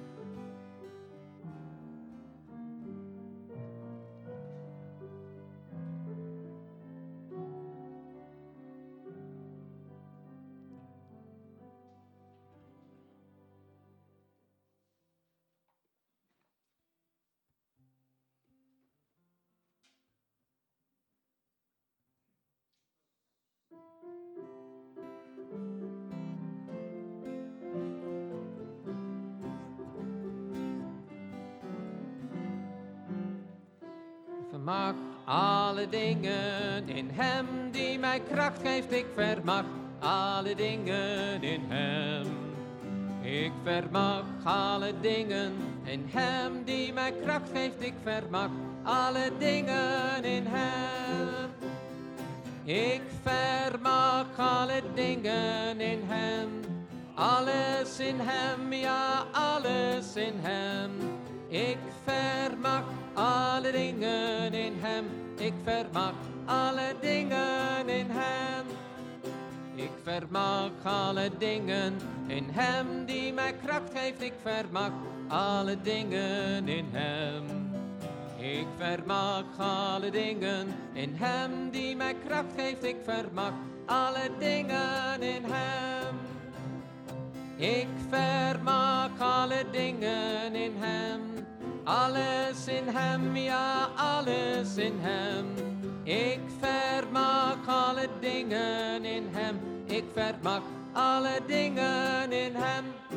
Vermag alle dingen in hem die mij kracht geeft. Ik vermag alle dingen in hem. Ik vermag alle dingen in hem die mij kracht geeft. Ik vermag alle dingen in hem. Ik vermag alle dingen in hem. Alles in hem, ja, alles in hem. Ik vermag alle dingen in hem. Ik vermag alle dingen in hem. Ik vermag alle dingen in hem die mij kracht geeft. Ik vermag alle dingen in hem. Ik vermag alle dingen in hem die mij kracht geeft. Ik vermag alle dingen in hem. Ik vermag alle dingen in hem. Alles in hem, ja, alles in hem. Ik vermag alle dingen in hem. Ik vermag alle dingen in hem.